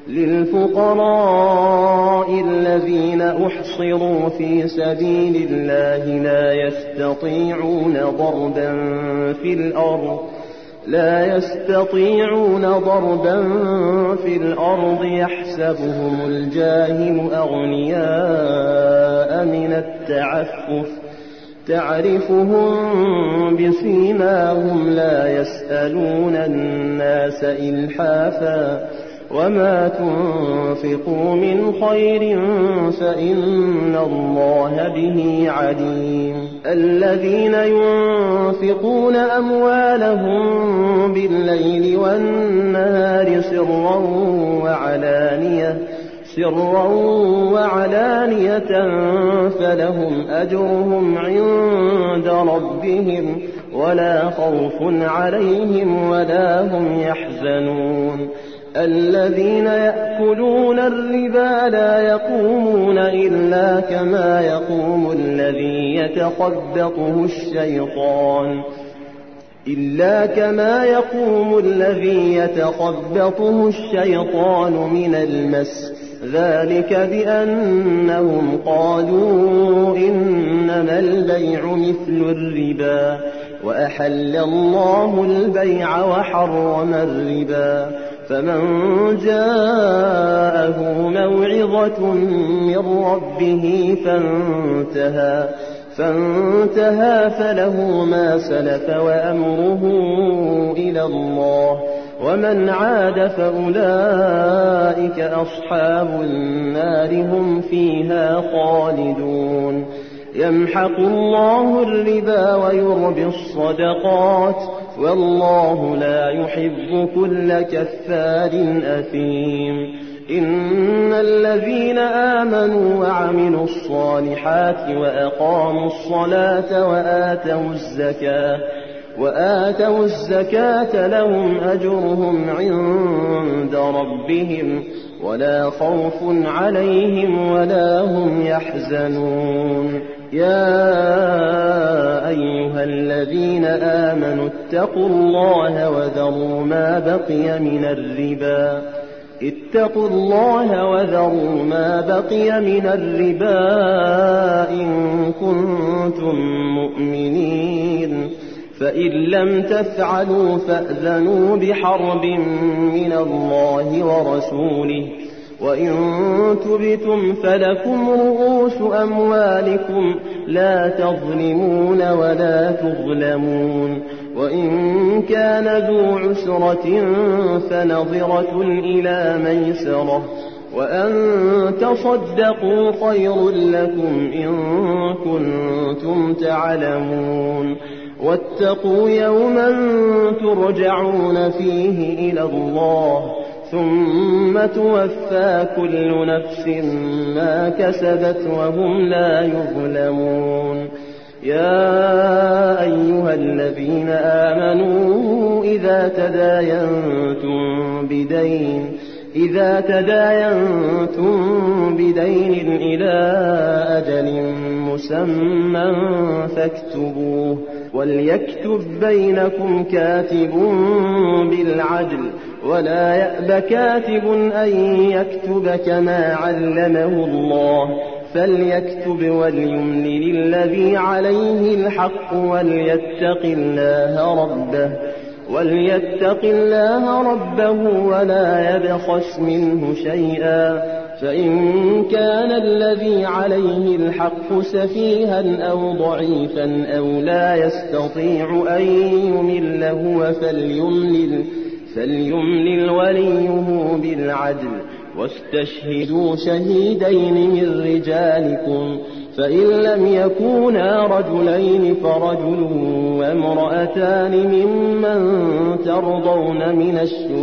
للفقراء الذين أحصروا في سبيل الله لا يستطيعون ضربا في الأرض لا يستطيعون ضربا في الأرض يحسبهم الجاهل أغنياء من التعفف تعرفهم بسيماهم لا يسألون الناس إلحافا وما تنفقوا من خير فإن الله به عليم. الذين ينفقون أموالهم بالليل والنهار سرا وعلانية سرا وعلانية فلهم أجرهم عند ربهم ولا خوف عليهم ولا هم يحزنون. الذين يأكلون الربا لا يقومون إلا كما يقوم الذي يتخبطه الشيطان إلا كما يقوم الذي يتخبطه الشيطان من المس ذلك بأنهم قالوا إنما البيع مثل الربا وأحل الله البيع وحرم الربا. فمن جاءه موعظة من ربه فانتهى فانتهى فله ما سلف وأمره إلى الله ومن عاد فأولئك أصحاب النار هم فيها خالدون. يمحق الله الربا ويربي الصدقات والله لا يحب كل كفار أثيم. إن الذين آمنوا وعملوا الصالحات وأقاموا الصلاة وآتوا الزكاة وآتوا الزكاة لهم أجرهم عند ربهم ولا خوف عليهم ولا هم يحزنون. يا أيها الذين آمنوا اتقوا الله وذروا ما بقي من الربا اتقوا الله وذروا ما بقي من الربا إن كنتم مؤمنين فإن لم تفعلوا فأذنوا بحرب من الله ورسوله وإن تبتم فلكم رؤوس أموالكم لا تظلمون ولا تظلمون. وإن كان ذو عسرة فنظرة إلى ميسرة وأن تصدقوا خير لكم إن كنتم تعلمون. واتقوا يوما ترجعون فيه إلى الله ثم توفى كل نفس ما كسبت وهم لا يظلمون. يا أيها الذين آمنوا إذا تداينتم بدين إذا تداينتم بدين إلى أجل مسمى فاكتبوه وليكتب بينكم كاتب بالعدل ولا يأب كاتب أن يكتب كما علمه الله فليكتب وليملل الذي عليه الحق وليتق الله ربه وليتق الله ربه ولا يبخس منه شيئا فإن كان الذي عليه الحق سفيها أو ضعيفا أو لا يستطيع أن يمل هو فليملل, فليملل وليه بالعدل واستشهدوا شهيدين من رجالكم فإن لم يكونا رجلين فرجل وامرأتان ممن ترضون من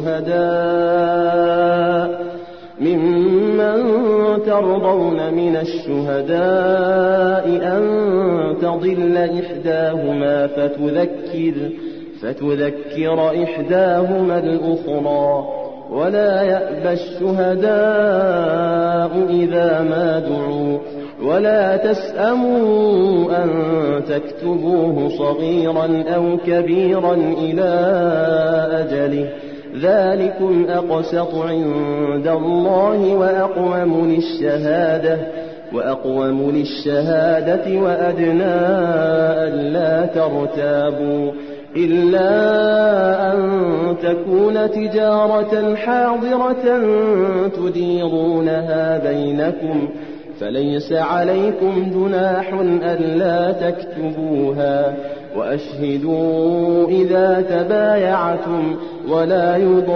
الشهداء ممن ترضون من الشهداء أن تضل إحداهما فتذكر فتذكر إحداهما الأخرى ولا يأبى الشهداء إذا ما دعوا ولا تسأموا أن تكتبوه صغيرا أو كبيرا إلى أجله ذلكم أقسط عند الله وأقوم للشهادة وأقوم للشهادة وأدنى ألا ترتابوا إلا أن تكون تجارة حاضرة تديرونها بينكم فليس عليكم جناح ألا تكتبوها وأشهدوا إذا تبايعتم ولا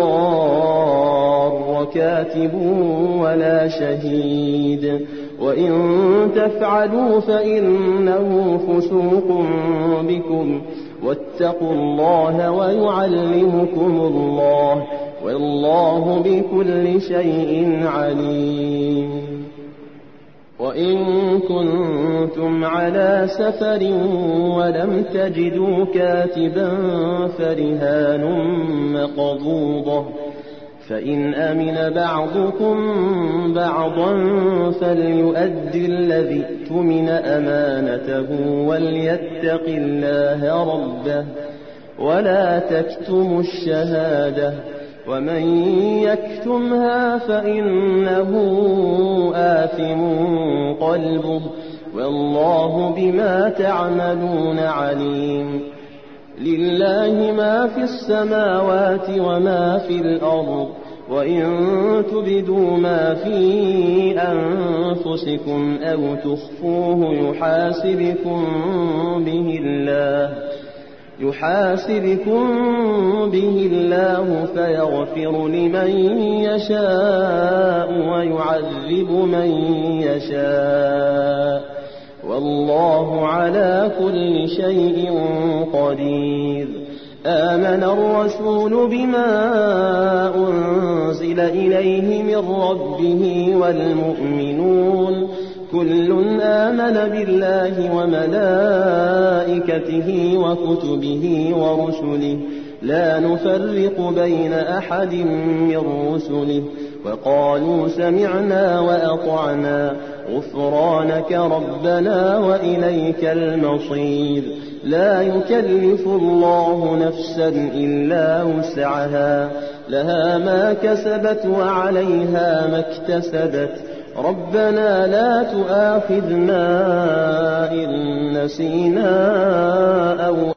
يضار كاتب ولا شهيد وإن تفعلوا فإنه فسوق بكم واتقوا الله ويعلمكم الله والله بكل شيء عليم. وإن كنتم على سفر ولم تجدوا كاتبا فرهان مقبوضة فإن أمن بعضكم بعضا فليؤدي الذي اؤتمن أمانته وليتق الله ربه ولا تكتموا الشهادة ومن يكتمها فإنه آثم قلبه والله بما تعملون عليم. لله ما في السماوات وما في الأرض وإن تبدوا ما في أنفسكم أو تخفوه يحاسبكم به الله يحاسبكم به الله فيغفر لمن يشاء ويعذب من يشاء والله على كل شيء قدير. آمن الرسول بما أنزل إليه من ربه والمؤمنون كل آمن بالله وملائكته وكتبه ورسله لا نفرق بين أحد من رسله وقالوا سمعنا وأطعنا غفرانك ربنا وإليك المصير. لا يكلف الله نفسا إلا وسعها لها ما كسبت وعليها ما اكتسبت ربنا لا تؤاخذنا إن نسينا أو